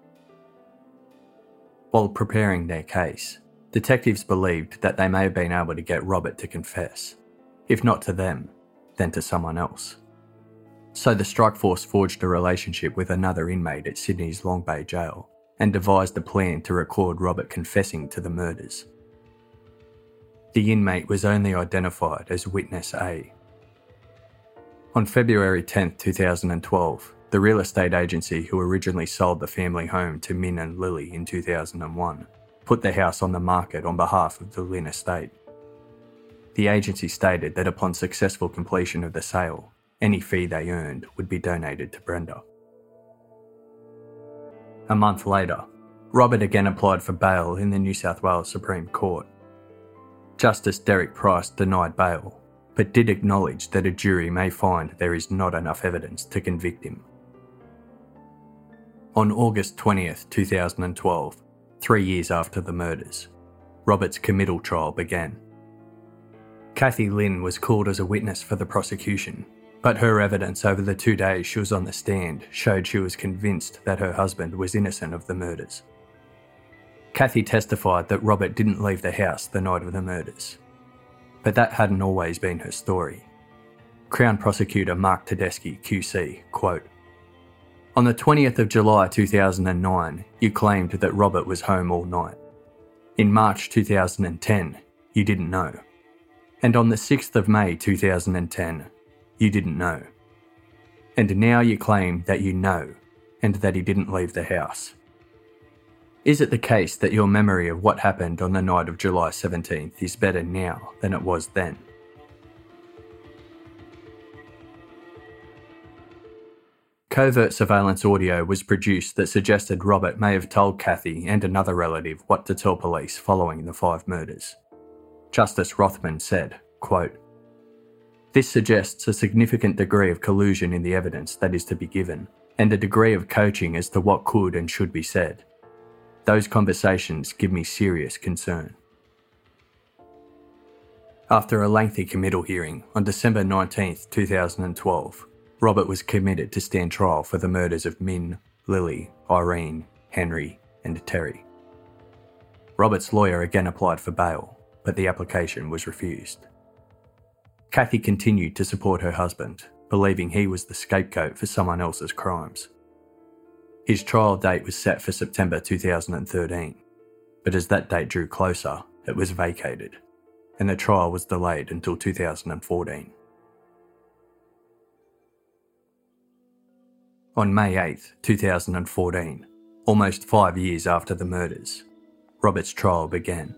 While preparing their case, detectives believed that they may have been able to get Robert to confess, if not to them, then to someone else. So the strike force forged a relationship with another inmate at Sydney's Long Bay Jail and devised a plan to record Robert confessing to the murders. The inmate was only identified as Witness A. On February 10, 2012, the real estate agency who originally sold the family home to Min and Lily in 2001 put the house on the market on behalf of the Lynn estate. The agency stated that upon successful completion of the sale, any fee they earned would be donated to Brenda. A month later, Robert again applied for bail in the New South Wales Supreme Court. Justice Derek Price denied bail, but did acknowledge that a jury may find there is not enough evidence to convict him. On August 20th, 2012, 3 years after the murders, Robert's committal trial began. Kathy Lynn was called as a witness for the prosecution, but her evidence over the 2 days she was on the stand showed she was convinced that her husband was innocent of the murders. Kathy testified that Robert didn't leave the house the night of the murders, but that hadn't always been her story. Crown Prosecutor Mark Tedeschi, QC, quote, "On the 20th of July 2009, you claimed that Robert was home all night. In March 2010, you didn't know. And on the 6th of May 2010, you didn't know. And now you claim that you know, and that he didn't leave the house. Is it the case that your memory of what happened on the night of July 17th is better now than it was then?" Covert surveillance audio was produced that suggested Robert may have told Kathy and another relative what to tell police following the 5 murders. Justice Rothman said, quote, "This suggests a significant degree of collusion in the evidence that is to be given, and a degree of coaching as to what could and should be said. Those conversations give me serious concern." After a lengthy committal hearing on December 19, 2012, Robert was committed to stand trial for the murders of Min, Lily, Irene, Henry, and Terry. Robert's lawyer again applied for bail, but the application was refused. Kathy continued to support her husband, believing he was the scapegoat for someone else's crimes. His trial date was set for September 2013, but as that date drew closer, it was vacated, and the trial was delayed until 2014. On May 8, 2014, almost 5 years after the murders, Robert's trial began.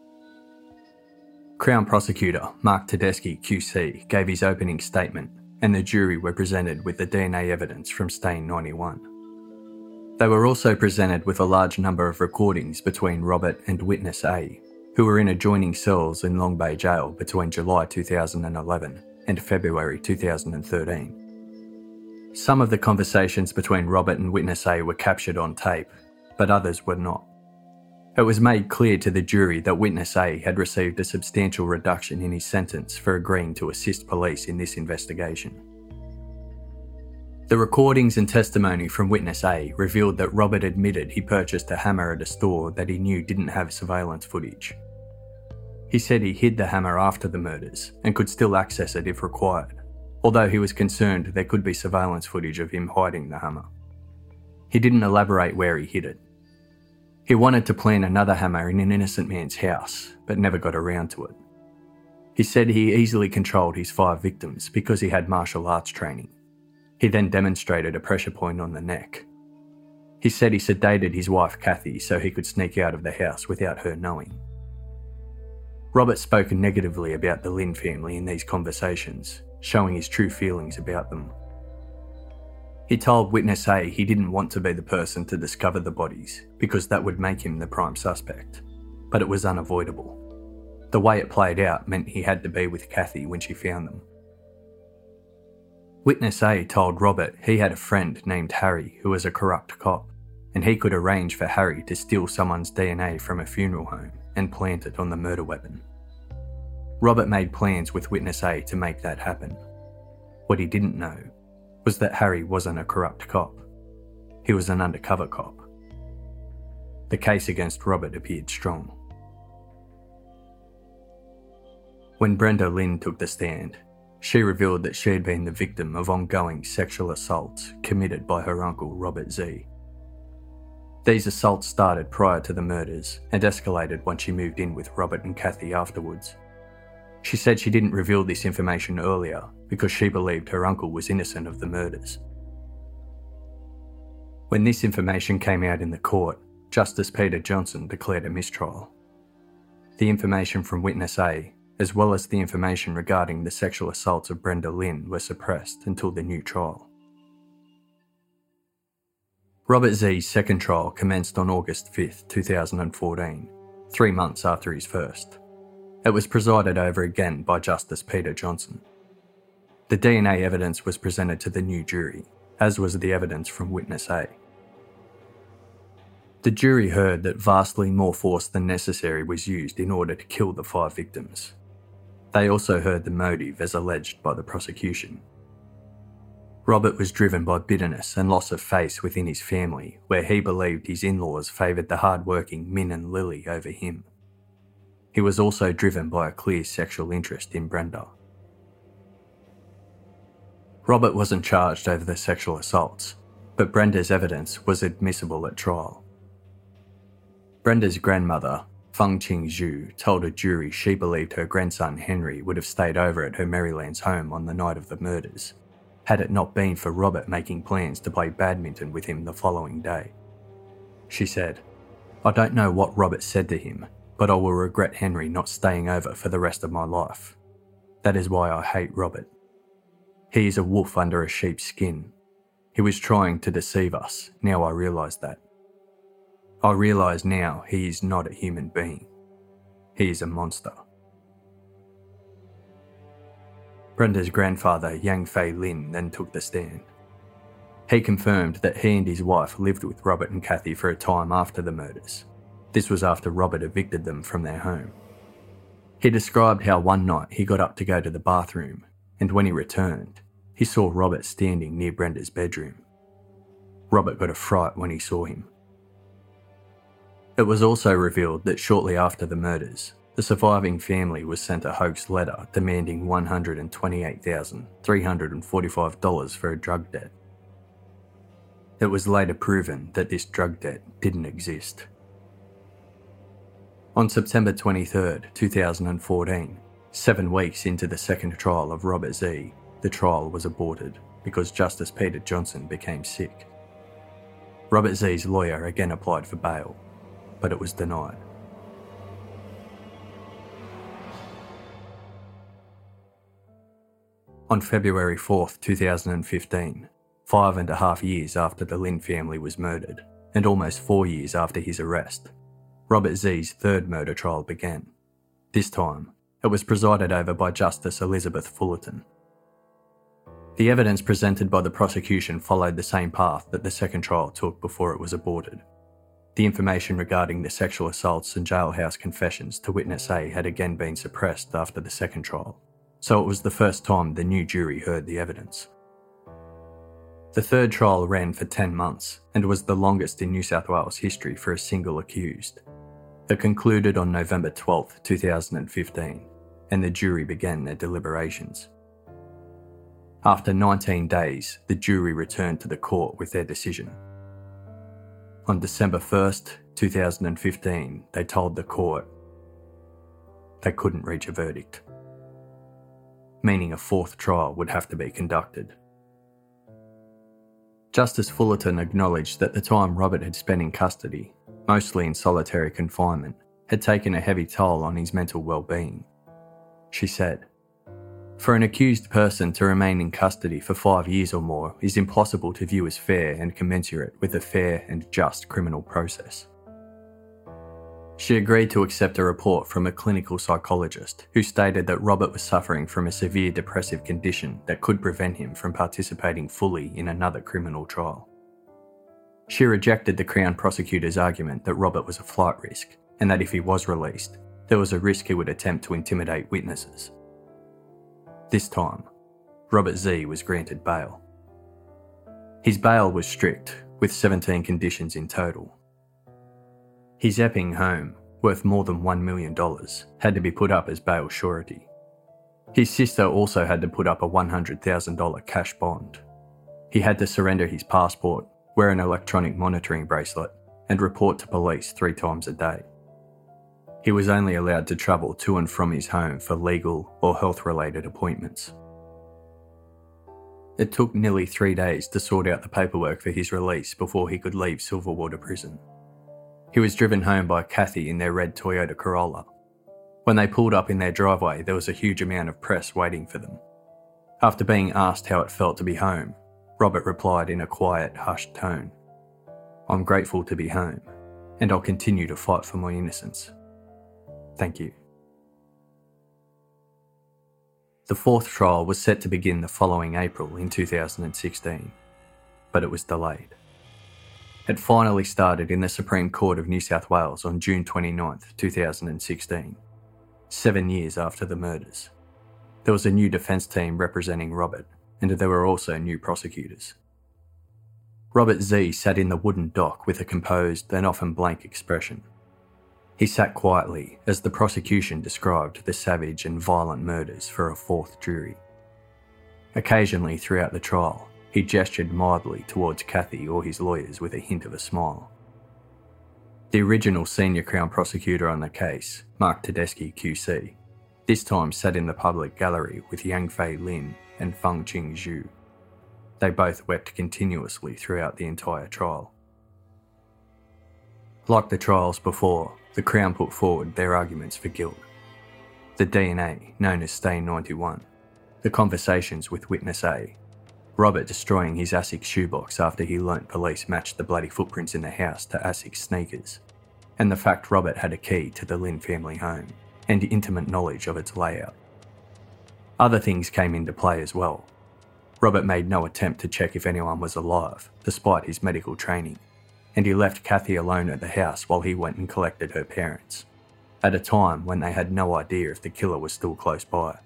Crown Prosecutor Mark Tedeschi QC gave his opening statement, and the jury were presented with the DNA evidence from Stain 91. They were also presented with a large number of recordings between Robert and Witness A, who were in adjoining cells in Long Bay Jail between July 2011 and February 2013. Some of the conversations between Robert and Witness A were captured on tape, but others were not. It was made clear to the jury that Witness A had received a substantial reduction in his sentence for agreeing to assist police in this investigation. The recordings and testimony from Witness A revealed that Robert admitted he purchased a hammer at a store that he knew didn't have surveillance footage. He said he hid the hammer after the murders and could still access it if required, although he was concerned there could be surveillance footage of him hiding the hammer. He didn't elaborate where he hid it. He wanted to plant another hammer in an innocent man's house, but never got around to it. He said he easily controlled his 5 victims because he had martial arts training. He then demonstrated a pressure point on the neck. He said he sedated his wife Kathy so he could sneak out of the house without her knowing. Robert spoke negatively about the Lynn family in these conversations, showing his true feelings about them. He told Witness A he didn't want to be the person to discover the bodies because that would make him the prime suspect, but it was unavoidable. The way it played out meant he had to be with Kathy when she found them. Witness A told Robert he had a friend named Harry who was a corrupt cop, and he could arrange for Harry to steal someone's DNA from a funeral home and plant it on the murder weapon. Robert made plans with Witness A to make that happen. What he didn't know was that Harry wasn't a corrupt cop. He was an undercover cop. The case against Robert appeared strong. When Brenda Lynn took the stand, she revealed that she had been the victim of ongoing sexual assaults committed by her uncle Robert Z. These assaults started prior to the murders and escalated once she moved in with Robert and Kathy afterwards. She said she didn't reveal this information earlier because she believed her uncle was innocent of the murders. When this information came out in the court, Justice Peter Johnson declared a mistrial. The information from Witness A, as well as the information regarding the sexual assaults of Brenda Lynn, were suppressed until the new trial. Robert Z's second trial commenced on August 5, 2014, 3 months after his first. It was presided over again by Justice Peter Johnson. The DNA evidence was presented to the new jury, as was the evidence from Witness A. The jury heard that vastly more force than necessary was used in order to kill the 5 victims. They also heard the motive as alleged by the prosecution. Robert was driven by bitterness and loss of faith within his family, where he believed his in-laws favoured the hard-working Min and Lily over him. He was also driven by a clear sexual interest in Brenda. Robert wasn't charged over the sexual assaults, but Brenda's evidence was admissible at trial. Brenda's grandmother, Feng Qing Zhu, told a jury she believed her grandson Henry would have stayed over at her Marylands home on the night of the murders, had it not been for Robert making plans to play badminton with him the following day. She said, "I don't know what Robert said to him, but I will regret Henry not staying over for the rest of my life. That is why I hate Robert. He is a wolf under a sheep's skin. He was trying to deceive us, now I realise that. I realise now he is not a human being. He is a monster." Brenda's grandfather, Yang Fei Lin, then took the stand. He confirmed that he and his wife lived with Robert and Kathy for a time after the murders. This was after Robert evicted them from their home. He described how one night he got up to go to the bathroom, and when he returned, he saw Robert standing near Brenda's bedroom. Robert got a fright when he saw him. It was also revealed that shortly after the murders, the surviving family was sent a hoax letter demanding $128,345 for a drug debt. It was later proven that this drug debt didn't exist. On September 23, 2014, 7 weeks into the second trial of Robert Z, the trial was aborted because Justice Peter Johnson became sick. Robert Z's lawyer again applied for bail, but it was denied. On February 4, 2015, 5.5 years after the Lynn family was murdered, and almost 4 years after his arrest, Robert Z's third murder trial began. This time, it was presided over by Justice Elizabeth Fullerton. The evidence presented by the prosecution followed the same path that the second trial took before it was aborted. The information regarding the sexual assaults and jailhouse confessions to witness A had again been suppressed after the second trial, so it was the first time the new jury heard the evidence. The third trial ran for 10 months and was the longest in New South Wales history for a single accused. It concluded on November 12, 2015, and the jury began their deliberations. After 19 days, the jury returned to the court with their decision. On December 1st, 2015, they told the court they couldn't reach a verdict, meaning a fourth trial would have to be conducted. Justice Fullerton acknowledged that the time Robert had spent in custody, mostly in solitary confinement, had taken a heavy toll on his mental well-being. She said, "For an accused person to remain in custody for 5 years or more is impossible to view as fair and commensurate with a fair and just criminal process." She agreed to accept a report from a clinical psychologist who stated that Robert was suffering from a severe depressive condition that could prevent him from participating fully in another criminal trial. She rejected the Crown prosecutor's argument that Robert was a flight risk and that if he was released, there was a risk he would attempt to intimidate witnesses. This time, Robert Z was granted bail. His bail was strict, with 17 conditions in total. His Epping home, worth more than $1 million, had to be put up as bail surety. His sister also had to put up a $100,000 cash bond. He had to surrender his passport, wear an electronic monitoring bracelet, and report to police 3 times a day. He was only allowed to travel to and from his home for legal or health-related appointments. It took nearly 3 days to sort out the paperwork for his release before he could leave Silverwater Prison. He was driven home by Kathy in their red Toyota Corolla. When they pulled up in their driveway, there was a huge amount of press waiting for them. After being asked how it felt to be home, Robert replied in a quiet, hushed tone, "I'm grateful to be home, and I'll continue to fight for my innocence. Thank you." The fourth trial was set to begin the following April in 2016, but it was delayed. It finally started in the Supreme Court of New South Wales on June 29, 2016, 7 years after the murders. There was a new defence team representing Robert, and there were also new prosecutors. Robert Z sat in the wooden dock with a composed and often blank expression. He sat quietly as the prosecution described the savage and violent murders for a fourth jury. Occasionally throughout the trial, he gestured mildly towards Kathy or his lawyers with a hint of a smile. The original senior Crown prosecutor on the case, Mark Tedeschi QC, this time sat in the public gallery with Yang Fei Lin and Feng Qing Zhu. They both wept continuously throughout the entire trial. Like the trials before, the Crown put forward their arguments for guilt. The DNA, known as Stain 91, the conversations with witness A, Robert destroying his ASIC shoebox after he learnt police matched the bloody footprints in the house to ASIC sneakers, and the fact Robert had a key to the Lynn family home and intimate knowledge of its layout. Other things came into play as well. Robert made no attempt to check if anyone was alive, despite his medical training, and he left Kathy alone at the house while he went and collected her parents, at a time when they had no idea if the killer was still close by.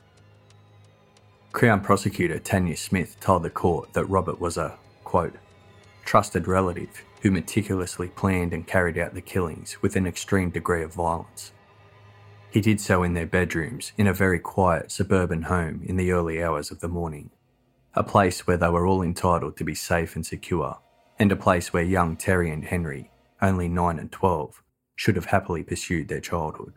Crown prosecutor Tanya Smith told the court that Robert was a, quote, trusted relative who meticulously planned and carried out the killings with an extreme degree of violence. He did so in their bedrooms in a very quiet suburban home in the early hours of the morning, a place where they were all entitled to be safe and secure, and a place where young Terry and Henry, only 9 and 12, should have happily pursued their childhood.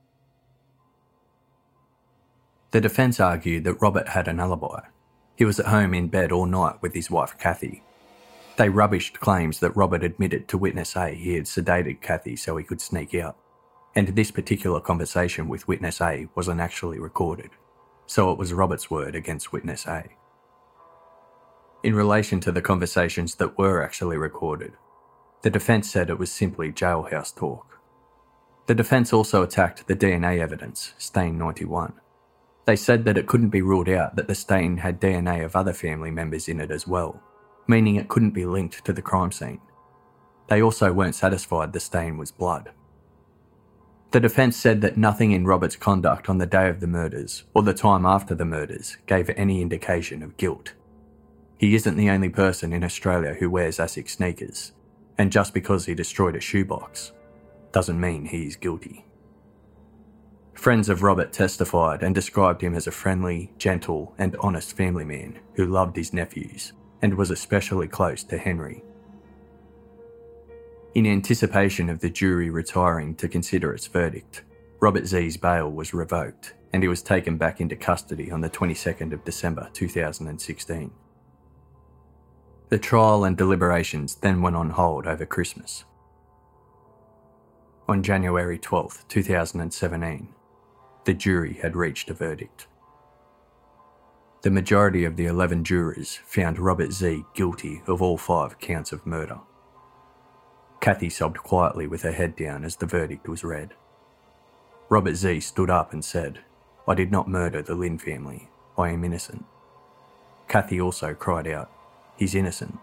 The defence argued that Robert had an alibi. He was at home in bed all night with his wife Kathy. They rubbished claims that Robert admitted to witness A he had sedated Kathy so he could sneak out, and this particular conversation with witness A wasn't actually recorded, so it was Robert's word against witness A. In relation to the conversations that were actually recorded, the defence said it was simply jailhouse talk. The defence also attacked the DNA evidence, stain 91. They said that it couldn't be ruled out that the stain had DNA of other family members in it as well, meaning it couldn't be linked to the crime scene. They also weren't satisfied the stain was blood. The defence said that nothing in Robert's conduct on the day of the murders or the time after the murders gave any indication of guilt. He isn't the only person in Australia who wears ASICS sneakers, and just because he destroyed a shoebox doesn't mean he is guilty. Friends of Robert testified and described him as a friendly, gentle and honest family man who loved his nephews and was especially close to Henry. In anticipation of the jury retiring to consider its verdict, Robert Z's bail was revoked and he was taken back into custody on the 22nd of December 2016. The trial and deliberations then went on hold over Christmas. On January 12, 2017, the jury had reached a verdict. The majority of the 11 jurors found Robert Z guilty of all 5 counts of murder. Kathy sobbed quietly with her head down as the verdict was read. Robert Z stood up and said, "I did not murder the Lynn family. I am innocent." Kathy also cried out, "He's innocent."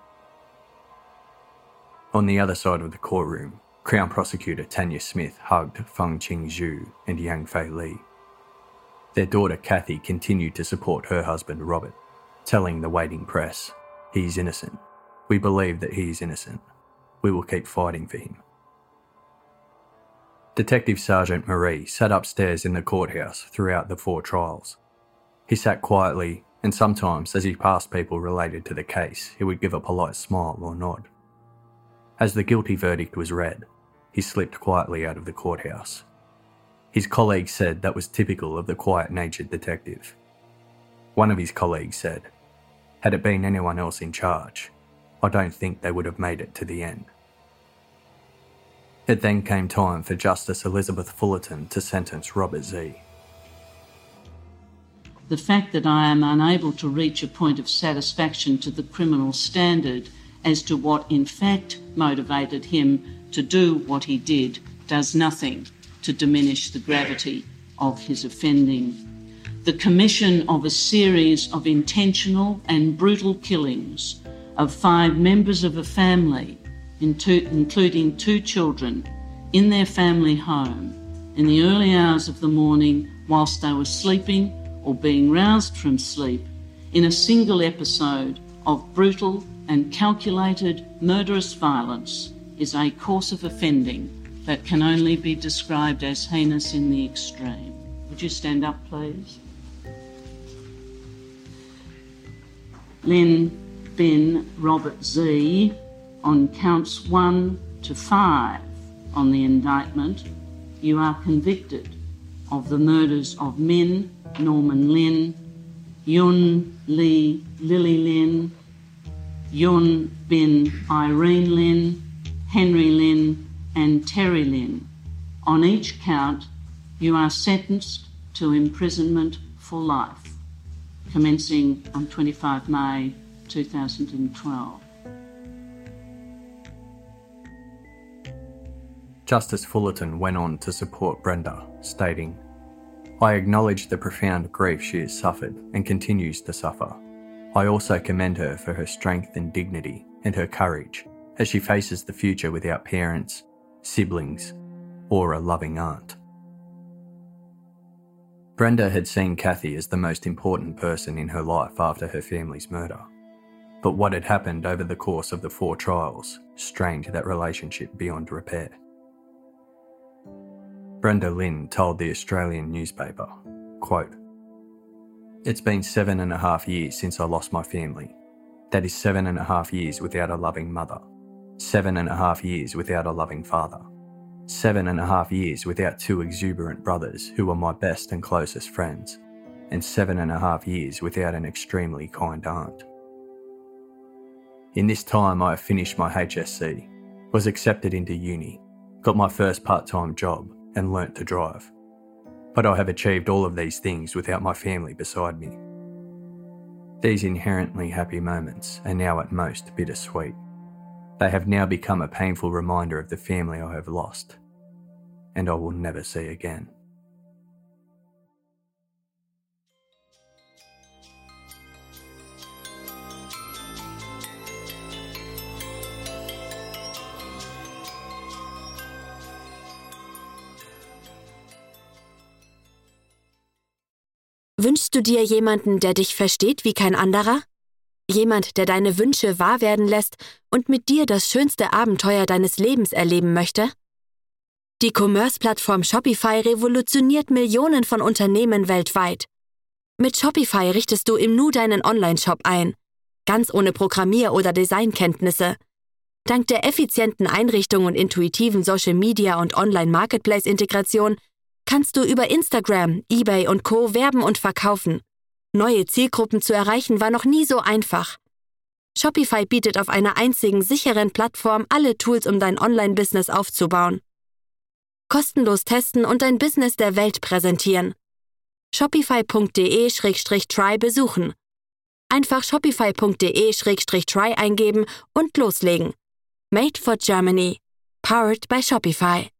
On the other side of the courtroom, Crown Prosecutor Tanya Smith hugged Feng Qing Zhu and Yang Fei Li. Their daughter Kathy continued to support her husband Robert, telling the waiting press, "He's innocent. We believe that he is innocent. We will keep fighting for him." Detective Sergeant Marie sat upstairs in the courthouse throughout the 4 trials. He sat quietly, and sometimes as he passed people related to the case, he would give a polite smile or nod. As the guilty verdict was read, he slipped quietly out of the courthouse. His colleagues said that was typical of the quiet-natured detective. One of his colleagues said, "Had it been anyone else in charge, I don't think they would have made it to the end." It then came time for Justice Elizabeth Fullerton to sentence Robert Z. The fact that I am unable to reach a point of satisfaction to the criminal standard as to what in fact motivated him to do what he did does nothing to diminish the gravity of his offending. The commission of a series of intentional and brutal killings of 5 members of a family, including 2 children, in their family home in the early hours of the morning whilst they were sleeping or being roused from sleep, in a single episode of brutal and calculated murderous violence, is a course of offending that can only be described as heinous in the extreme. Would you stand up, please? Lynn Bin Robert Z, on counts 1 to 5 on the indictment, you are convicted of the murders of Min Norman Lynn, Yun Lee Lily Lynn, Yun Bin Irene Lynn, Henry Lynn and Terry Lynn. On each count, you are sentenced to imprisonment for life, commencing on 25 May 2012. Justice Fullerton went on to support Brenda, stating, "I acknowledge the profound grief she has suffered and continues to suffer. I also commend her for her strength and dignity and her courage as she faces the future without parents, siblings, or a loving aunt." Brenda had seen Kathy as the most important person in her life after her family's murder. But what had happened over the course of the 4 trials strained that relationship beyond repair. Brenda Lynn told the Australian newspaper, quote, "It's been 7.5 years since I lost my family. That is 7.5 years without a loving mother, 7.5 years without a loving father, 7.5 years without 2 exuberant brothers who were my best and closest friends, and 7.5 years without an extremely kind aunt. In this time I have finished my HSC, was accepted into uni, got my first part-time job and learnt to drive. But I have achieved all of these things without my family beside me. These inherently happy moments are now at most bittersweet. They have now become a painful reminder of the family I have lost, and I will never see again." Wünschst du dir jemanden, der dich versteht wie kein anderer? Jemand, der deine Wünsche wahr werden lässt und mit dir das schönste Abenteuer deines Lebens erleben möchte? Die Commerce-Plattform Shopify revolutioniert Millionen von Unternehmen weltweit. Mit Shopify richtest du im Nu deinen Online-Shop ein, ganz ohne Programmier- oder Designkenntnisse. Dank der effizienten Einrichtung und intuitiven Social-Media- und Online-Marketplace-Integration kannst du über Instagram, eBay und Co. werben und verkaufen. Neue Zielgruppen zu erreichen war noch nie so einfach. Shopify bietet auf einer einzigen sicheren Plattform alle Tools, um dein Online-Business aufzubauen. Kostenlos testen und dein Business der Welt präsentieren. Shopify.de/try besuchen. Einfach shopify.de/try eingeben und loslegen. Made for Germany. Powered by Shopify.